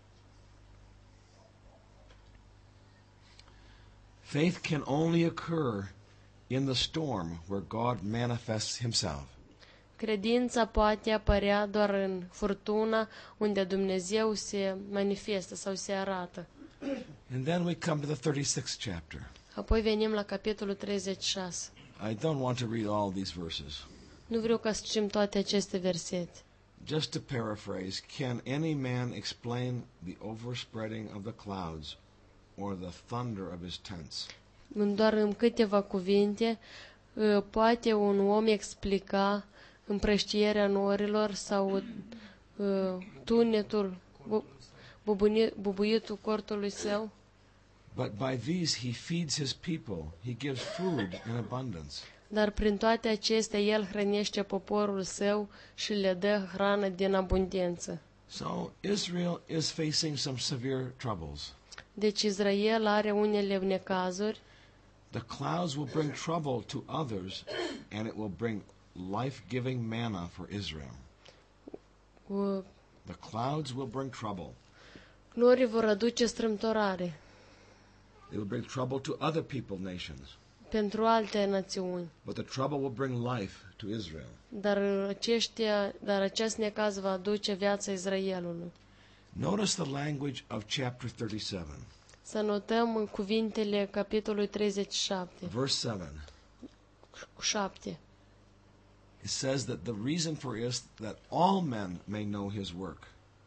Faith can only occur in the storm where God manifests himself. Credința poate apărea doar în furtuna unde Dumnezeu se manifestă sau se arată. And then we come to the thirty-sixth chapter. Apoi venim la capitolul treizeci și șase. I don't want to read all these verses. Nu vreau ca să citim toate aceste versete. Just to paraphrase, can any man explain the overspreading of the clouds or the thunder of his tents? În doar în câteva cuvinte, uh, poate un om explica împrăștierea norilor sau uh, tunetul, bu- bubuni- bubuitul cortului său? But by these he feeds his people. He gives food in abundance. Dar prin toate acestea el hrănește poporul său și le dă hrană din abundență. So Israel is facing some severe troubles. Deci Israel are unele necazuri. The clouds will bring trouble to others, and it will bring life-giving manna for Israel. Uh, The clouds will bring trouble. Norii vor aduce strâmtorare It will bring trouble to other people, nations. pentru alte națiuni. But the trouble will bring life to Israel. Dar, aceștia, dar acest necaz va aduce viața Israelului. Notice the language of chapter thirty-seven, Să notăm în cuvintele capitolului treizeci și șapte, verse seven. cu șapte. It says that the reason for it is that all men may know his work.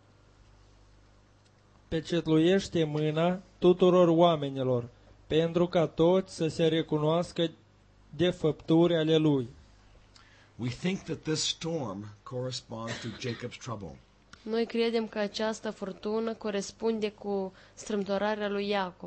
Pecetluiește mâna tuturor oamenilor, pentru ca toți să se recunoască de făpturi ale lui. We think that this storm corresponds to Jacob's trouble. Noi credem că această furtună corespunde cu strâmtorarea lui Iacov.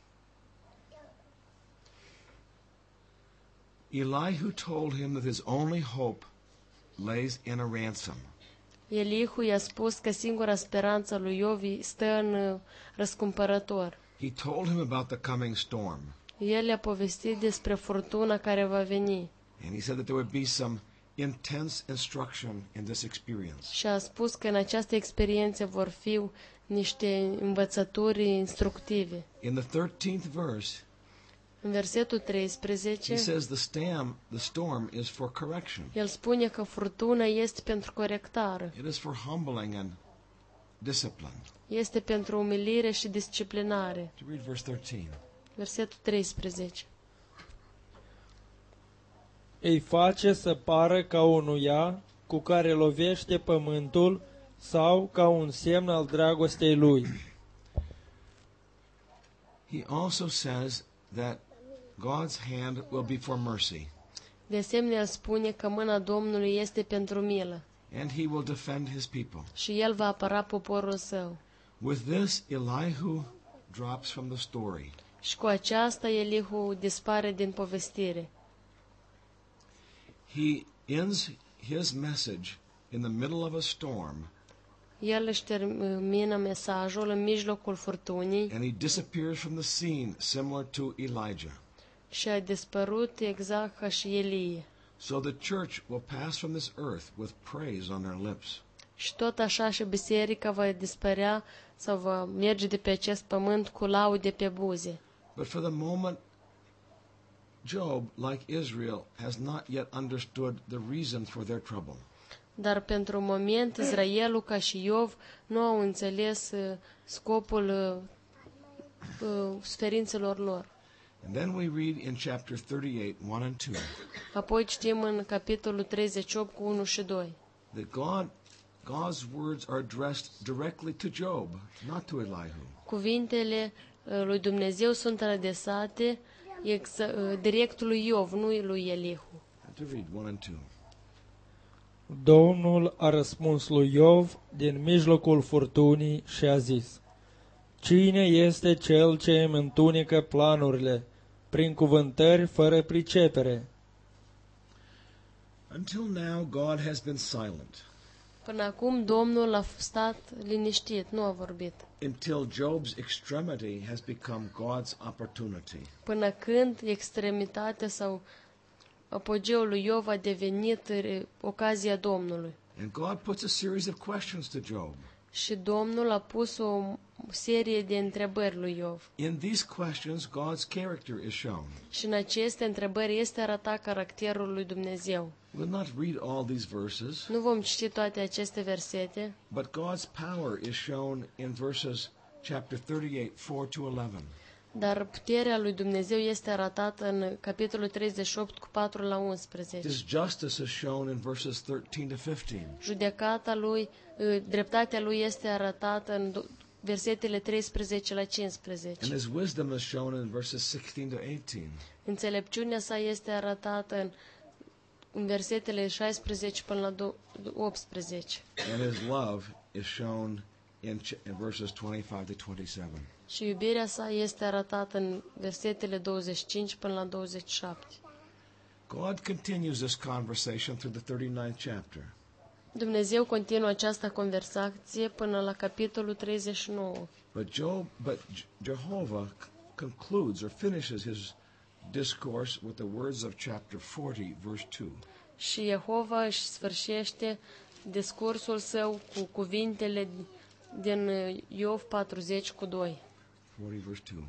Elihu told him that his only hope lays in a ransom. Elihu i-a spus că singura speranță lui Iov stă în uh, răscumpărător. He told him about the coming storm, El i-a povestit despre furtuna care va veni and he said that there would be some intense instruction in this experience. și a spus că în această experiență vor fi niște învățături instructive. In the thirteenth verse, În versetul he treisprezece, says the storm, the storm is for correction. el spune că furtuna este pentru corectare, It is for humbling and discipline. este pentru umilire și disciplinare. To read verse thirteen. Versetul treisprezece. Îi face să pară ca o nuia cu care lovește pământul sau ca un semn al dragostei lui. He also says that God's hand will be for mercy, De asemenea, el spune că mâna Domnului este pentru milă and he will defend his people. și el va apăra poporul său. With this, Elihu drops from the story. Și cu aceasta Elihu dispare din povestire. He ends his message in the middle of a storm, El își termină mesajul în mijlocul furtunii and he disappears from the scene, similar to Elijah. și a dispărut exact ca și Elie. So the church will pass from this earth with praise on their lips. Și tot așa și biserica va dispărea sau va merge de pe acest pământ cu laude pe buze. But for the moment, Job, like Israel, has not yet understood the reason for their trouble. Dar pentru un moment, Israelul ca și Iov nu au înțeles uh, scopul uh, uh, suferințelor lor. And then we read in chapter thirty-eight, one and two, Apoi citim în capitolul treizeci și opt cu unu și doi. that God, God's words are addressed directly to Job, not to Elihu. Cuvintele uh, lui Dumnezeu sunt adresate exa- uh, direct lui Iov, nu lui Elihu. And to read one and two. Domnul a răspuns lui Iov din mijlocul furtunii și a zis: Cine este cel ce îmi întunecă planurile prin cuvântări fără pricepere? Until now, God has been silent. Până acum Domnul a stat liniștit, nu a vorbit. Until Job's extremity has become God's opportunity. Până când extremitatea sau apogeul lui Iov a devenit uh, ocazia Domnului. And God puts a series of questions to Job. Și Domnul a pus o serie de întrebări lui Iov. In these questions, God's character is shown. Și în aceste întrebări este arătat caracterul lui Dumnezeu. We'll not read all these verses, Nu vom citi toate aceste versete, but God's power is shown in verses chapter thirty-eight, four to eleven. dar puterea lui Dumnezeu este arătată în capitolul treizeci și opt cu patru la unsprezece. His justice is shown in verses thirteen to fifteen. Judecata lui, uh, dreptatea lui este arătată în do- versetele treisprezece la cincisprezece. And his wisdom is shown in verses sixteen to eighteen. Înțelepciunea sa este arătată în, în versetele șaisprezece până la do- optsprezece. And his love is shown in, ch- in verses twenty-five to twenty-seven. Și iubirea sa este arătată în versetele douăzeci și cinci până la douăzeci și șapte. God continues this conversation through the thirty-ninth chapter. Dumnezeu continuă această conversație până la capitolul treizeci și nouă. But Job, but J- Jehovah c- concludes or finishes his discourse with the words of chapter forty, verse two. Și Jehova își sfârșește discursul său cu cuvintele din Iov patruzeci cu doi. forty, verse two.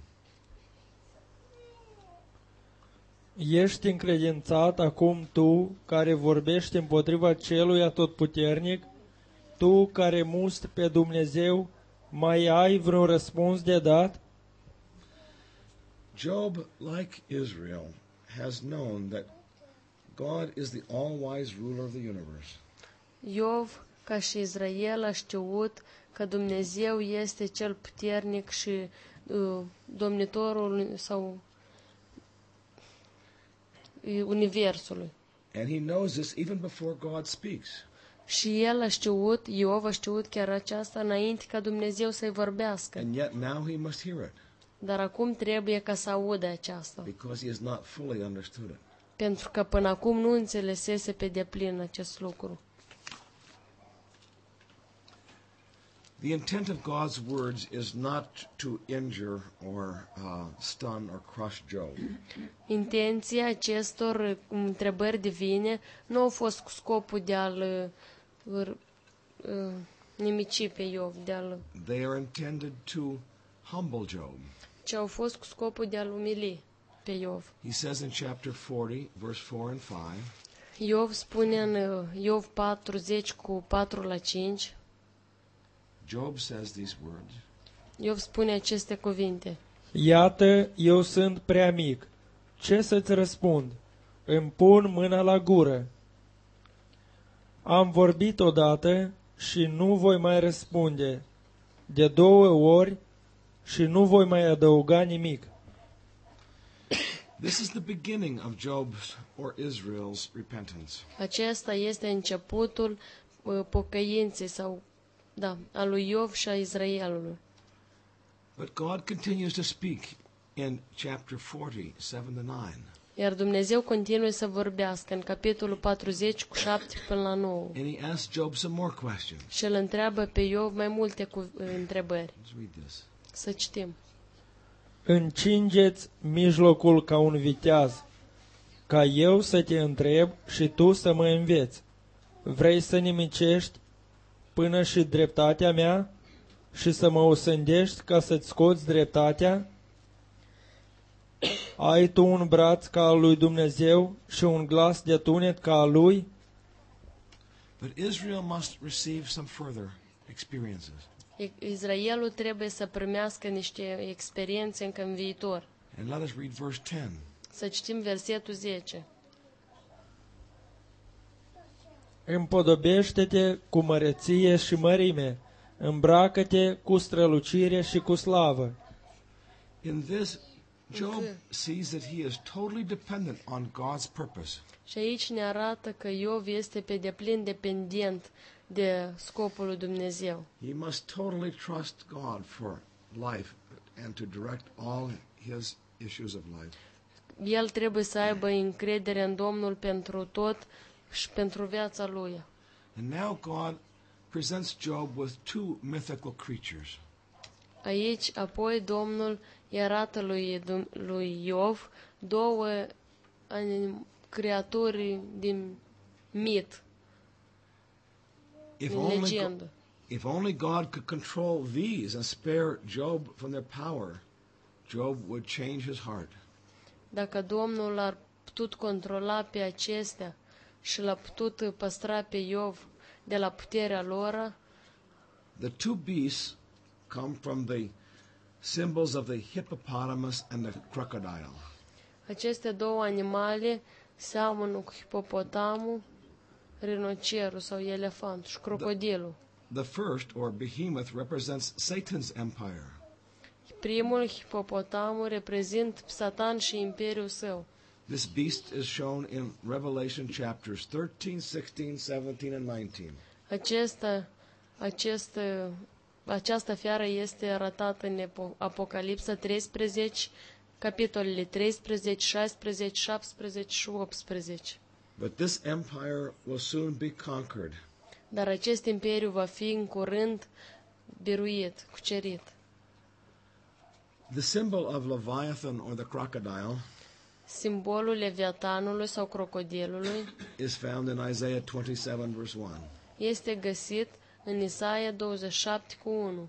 Ești încredințat acum tu, care vorbești împotriva celui atotputernic, tu care musti pe Dumnezeu, mai ai vreun răspuns de dat? Job, like Israel, has known that God is the all-wise ruler of the universe. Iov, ca și Israel, a știut că Dumnezeu este cel puternic și uh, domnitorul sau uh, universului. And he knows this even before God speaks. Și el a știut, Iov a știut chiar aceasta înainte ca Dumnezeu să-i vorbească. And yet now he must hear it Dar acum trebuie ca să audă aceasta, because he has not fully understood it. pentru că până acum nu înțelesese pe deplin acest lucru. The intent of God's words is not to injure or uh, stun or crush Job. Intenția acestor uh, întrebări divine nu au fost cu scopul de a-l uh, uh, nimici pe Iov, de a-l, They are intended to humble Job. ci au fost cu scopul de a-l umili pe Iov. He says in chapter forty, verse four and five, Iov spune în uh, Iov patruzeci cu patru la cinci, Job says these words, Iov spune aceste cuvinte. Iată, eu sunt prea mic. Ce să-ți răspund? Îmi pun mâna la gură. Am vorbit odată și nu voi mai răspunde. De două ori și nu voi mai adăuga nimic. This is the beginning of Job's or Israel's repentance. Acesta este începutul uh, pocăinței sau da, a lui Iov și a Israelului. But God continues to speak in chapter forty, seven to nine. Iar Dumnezeu continuă să vorbească în capitolul patruzeci cu șapte până la nouă. And he asks Job some more questions. Și îl întreabă pe Iov mai multe cu, întrebări. Let's read this. Să citim. Încingeți mijlocul ca un viteaz, ca eu să te întreb și tu să mă înveți. Vrei să nimicești până și dreptatea mea și să mă osândești ca să-ți scoți dreptatea? Ai tu un braț ca al lui Dumnezeu și un glas de tunet ca al lui? But Israel must receive some further experiences. Israelul trebuie să primească niște experiențe încă în viitor. And let us read verse ten. Să citim versetul zece. Împodobește-te cu măreție și mărime, îmbracă-te cu strălucire și cu slavă. In this, Job sees that he is totally dependent on God's purpose. Și aici ne arată că Iov este pe deplin dependent de scopul lui Dumnezeu. He must totally trust God for life and to direct all his issues of life. El trebuie să aibă încredere în Domnul pentru tot și pentru viața lui. And now God presents Job with two mythical creatures. Aici, apoi, Domnul îi arată lui, lui Iov două anim- creaturi din mit, If din only, Go- legendă. if only God could control these and spare Job from their power, Job would change his heart. Dacă Domnul ar putut controla pe acestea și l-a putut păstra pe Iov de la puterea lor, The two beasts come from the symbols of the hippopotamus and the crocodile. aceste două animale seamănă cu hipopotamul, rinocerul sau elefantul și crocodilul. The first, or behemoth, represents Satan's empire. Primul, hipopotamul, reprezintă Satan și imperiul său. This beast is shown in Revelation chapters thirteen, sixteen, seventeen, and nineteen. Acesta, acest, această fiară este arătată în Epo- Apocalipsa treisprezece, capitolele treisprezece, șaisprezece, șaptesprezece și optsprezece. But this empire will soon be conquered. Dar acest imperiu va fi în curând biruit, cucerit. The symbol of Leviathan or the crocodile Simbolul leviatanului sau crocodilului is found in Isaiah twenty-seven, verse one. este găsit în Isaia douăzeci și șapte cu unu.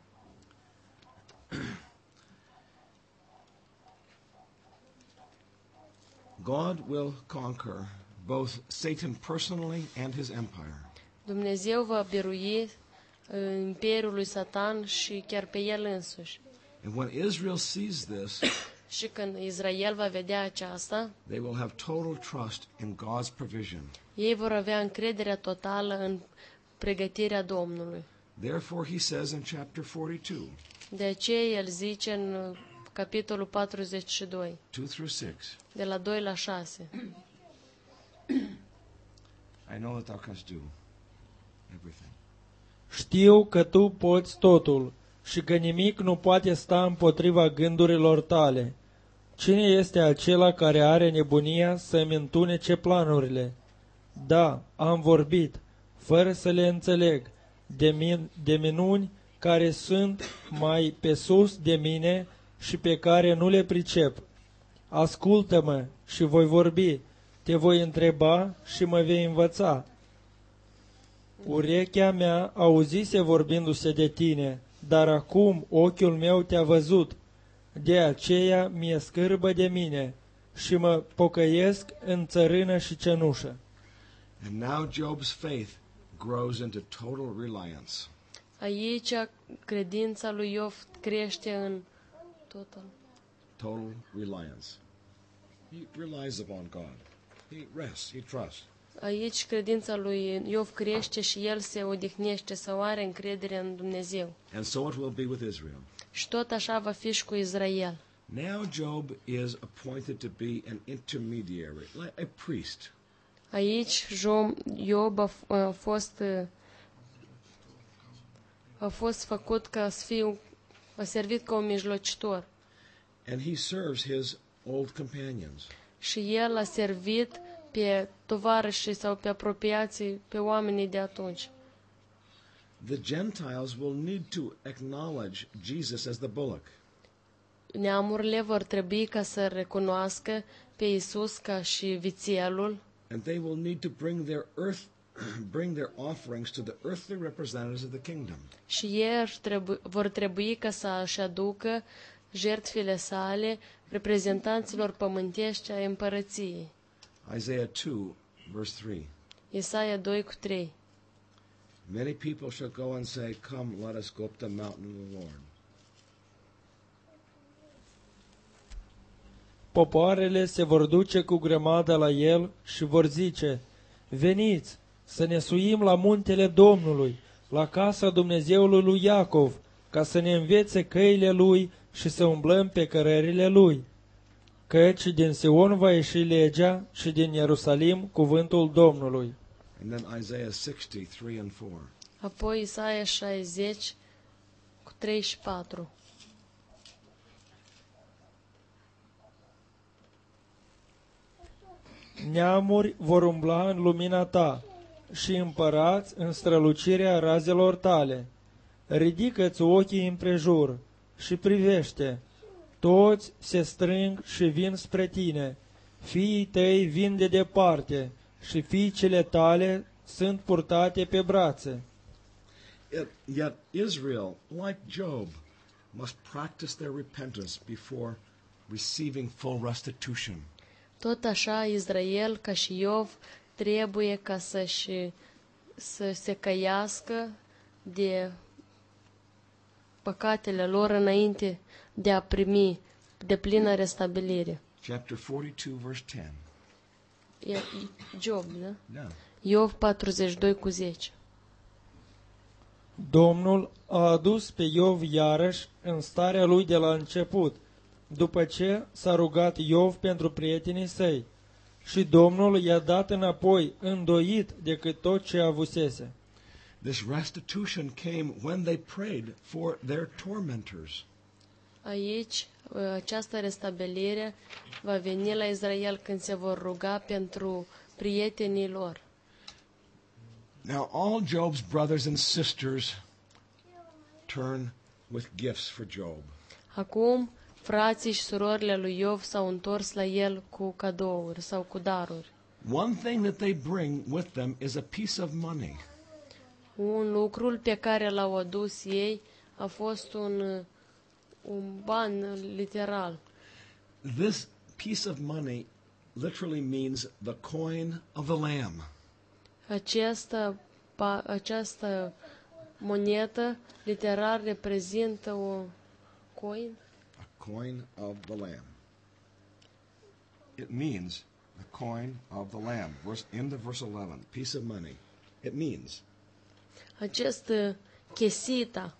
God will conquer both Satan personally and his empire. Dumnezeu va birui uh, imperiul lui Satan și chiar pe el însuși. And when Israel sees this, Și când Israel va vedea aceasta, they will have total trust in God's provision. ei vor avea încrederea totală în pregătirea Domnului. Therefore, he says in chapter forty-two, De aceea el zice în uh, capitolul patruzeci și doi, two through six, de la doi la șase. I know that thou canst do everything. Știu că tu poți totul și că nimic nu poate sta împotriva gândurilor tale. Cine este acela care are nebunia să-mi întunece planurile? Da, am vorbit, fără să le înțeleg, de, min- de minuni care sunt mai pe sus de mine și pe care nu le pricep. Ascultă-mă și voi vorbi, te voi întreba și mă vei învăța. Urechea mea auzise vorbindu-se de tine, dar acum ochiul meu te-a văzut. De aceea mi-e scârbă de mine și mă pocăiesc în țărână și cenușă. And now Job's faith grows into total reliance. Aici credința lui Iov crește în total. Total reliance. He relies upon God. He rests. He trusts. Aici credința lui Iov crește și el se odihnește sau are încredere în Dumnezeu. And so it will be with Israel. Și tot așa va fi și cu Israel. Now Job is appointed to be an intermediary, like a priest. Aici Job a, f- a fost a fost făcut ca să fie, a servit ca un mijlocitor. And he serves his old companions. Și el a servit pe tovarășii sau pe apropiații, pe oamenii de atunci. The Gentiles will need to acknowledge Jesus as the bullock. Neamurile vor trebui ca să recunoască pe Isus ca și vițelul And they will need to bring their earth bring their offerings to the earthly representatives of the kingdom. și ei trebu- vor trebui ca să-și aducă jertfile sale reprezentanților pământești ai împărăției. Isaiah two, verse three. Isaia doi cu trei. Many people shall go and say, "Come, let us go up the mountain of the Lord." Popoarele se vor duce cu grămadă la el și vor zice, veniți, să ne suim la muntele Domnului, la casa Dumnezeului lui Iacov, ca să ne învețe căile lui și să umblăm pe cărările lui. Căci din Sion va ieși legea și din Ierusalim cuvântul Domnului. And then Isaiah sixty, three and four. Apoi Isaia șaizeci cu trei și patru. Neamuri vor umbla în lumina ta și împărați în strălucirea razelor tale. Ridică-ți ochii împrejur și privește. Toți se strâng și vin spre tine. Fiii tăi vin de departe și fiicele tale sunt purtate pe brațe. Yet, yet Israel, like Job, must practice their repentance before receiving full restitution. Tot așa, Israel, ca și Iov, trebuie ca să-și, să se căiască de păcatele lor înainte de a primi de plină restabilire. Chapter forty-two, verse ten. E Job, da? No. Iov patruzeci și doi cu zece. Domnul a adus pe Iov iarăși în starea lui de la început, după ce s-a rugat Iov pentru prietenii săi, și Domnul i-a dat înapoi îndoit decât tot ce avusese. This restitution came when they prayed for their tormentors. Aici, această restabilire va veni la Israel când se vor ruga pentru prietenii lor. Now all Job's brothers and sisters turn with gifts for Job. Acum, frații și surorile lui Iov s-au întors la el cu cadouri sau cu daruri. One thing that they bring with them is a piece of money. Un lucru pe care l-au adus ei a fost un, un ban literal. This piece of money literally means the coin of the lamb. Această, pa, această monetă literal reprezintă o coin. A coin of the lamb. It means the coin of the lamb. Verse, end of verse eleven. Piece of money. It means Această chesita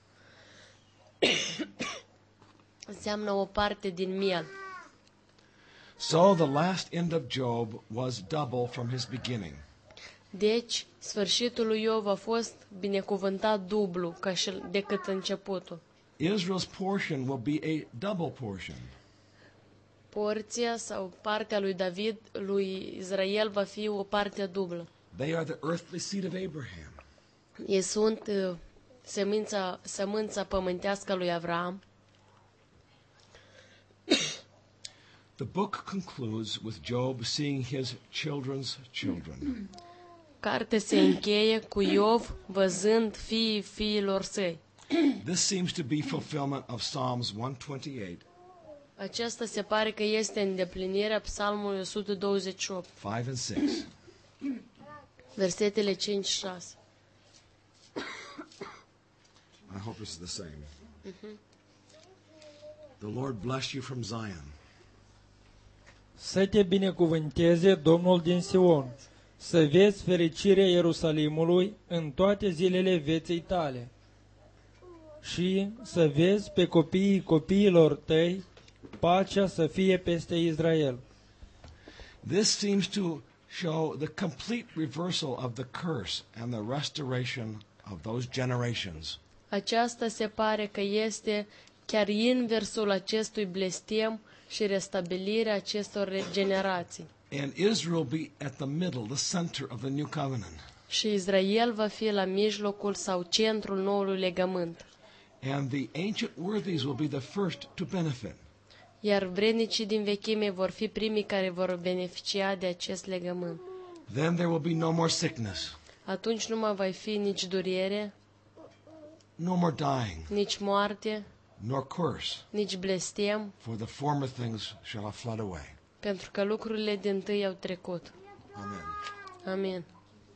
înseamnă o parte din miel. so the last end of Job was double from his beginning. Deci, sfârșitul lui Iov a fost binecuvântat dublu ca și decât începutul. Israel's portion will be a double portion. Porția sau partea lui David, lui Israel, va fi o parte dublă. They are the earthly seed of Abraham. Ei sunt uh, semința, sămânța pământească lui Avram. The book concludes with Job seeing his children's children. Cartea se încheie cu Iov văzând fiii fiilor săi. This seems to be fulfillment of Psalms one twenty-eight, Aceasta se pare că este îndeplinirea Psalmului o sută douăzeci și opt, five and six. versetele cinci și șase. I hope this is the same. The Lord bless you from Zion. Să te binecuvânteze Domnul din Sion, să vezi fericirea Ierusalimului în toate zilele vieții tale și să vezi pe copiii copiilor tăi pacea să fie peste Israel. This seems to show the complete reversal of the curse and the restoration of those generations. Aceasta se pare că este chiar inversul acestui blestem și restabilirea acestor generații. And Israel be at the middle, the center of the new covenant. Și Israel va fi la mijlocul sau centrul noului legământ. And the ancient worthies will be the first to benefit. Iar vrednicii din vechime vor fi primii care vor beneficia de acest legământ. Then there will be no more sickness, Atunci nu mai va fi nici durere, no more dying, nici moarte, nor curse, nici blestem, for the former things shall have fled away. pentru că lucrurile dintâi au trecut. Amen. Amin.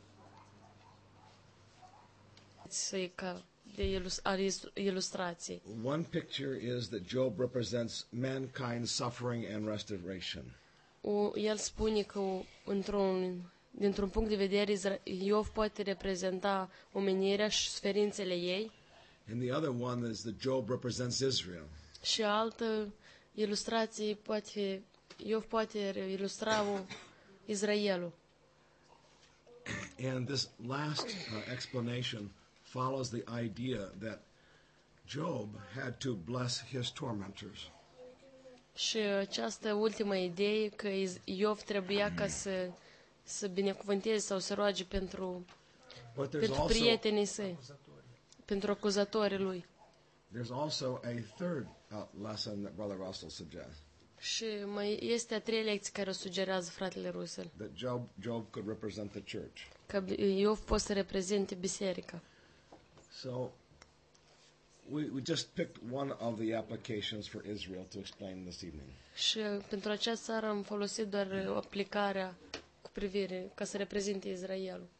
Să-i ca de ilus- al is- ilustrației. One picture is that Job represents mankind's suffering and restoration. O, el spune că o, într-un, dintr-un punct de vedere Isra- Iov poate reprezenta omenirea și suferințele ei, And the other one is that Job represents Israel. și altă ilustrație poate fi, Iov poate ilustra o, Israelul. And this last uh, explanation follows the idea that Job had to bless his tormentors. Și această ultimă idee că Iz- Iov trebuia ca să, să binecuvânteze sau să roage pentru, But there's pentru also prietenii săi, pentru acuzatorii lui. there's also a third uh, lesson that Brother Russell suggests, Și mai este a treia lecție care o sugerează fratele Russell, that Job Job could represent the church. că Iov poate să reprezinte biserica. So we, we just picked one of the applications for Israel to explain this evening. Și pentru această seară am folosit doar aplicarea cu privire ca să reprezinte Israelul.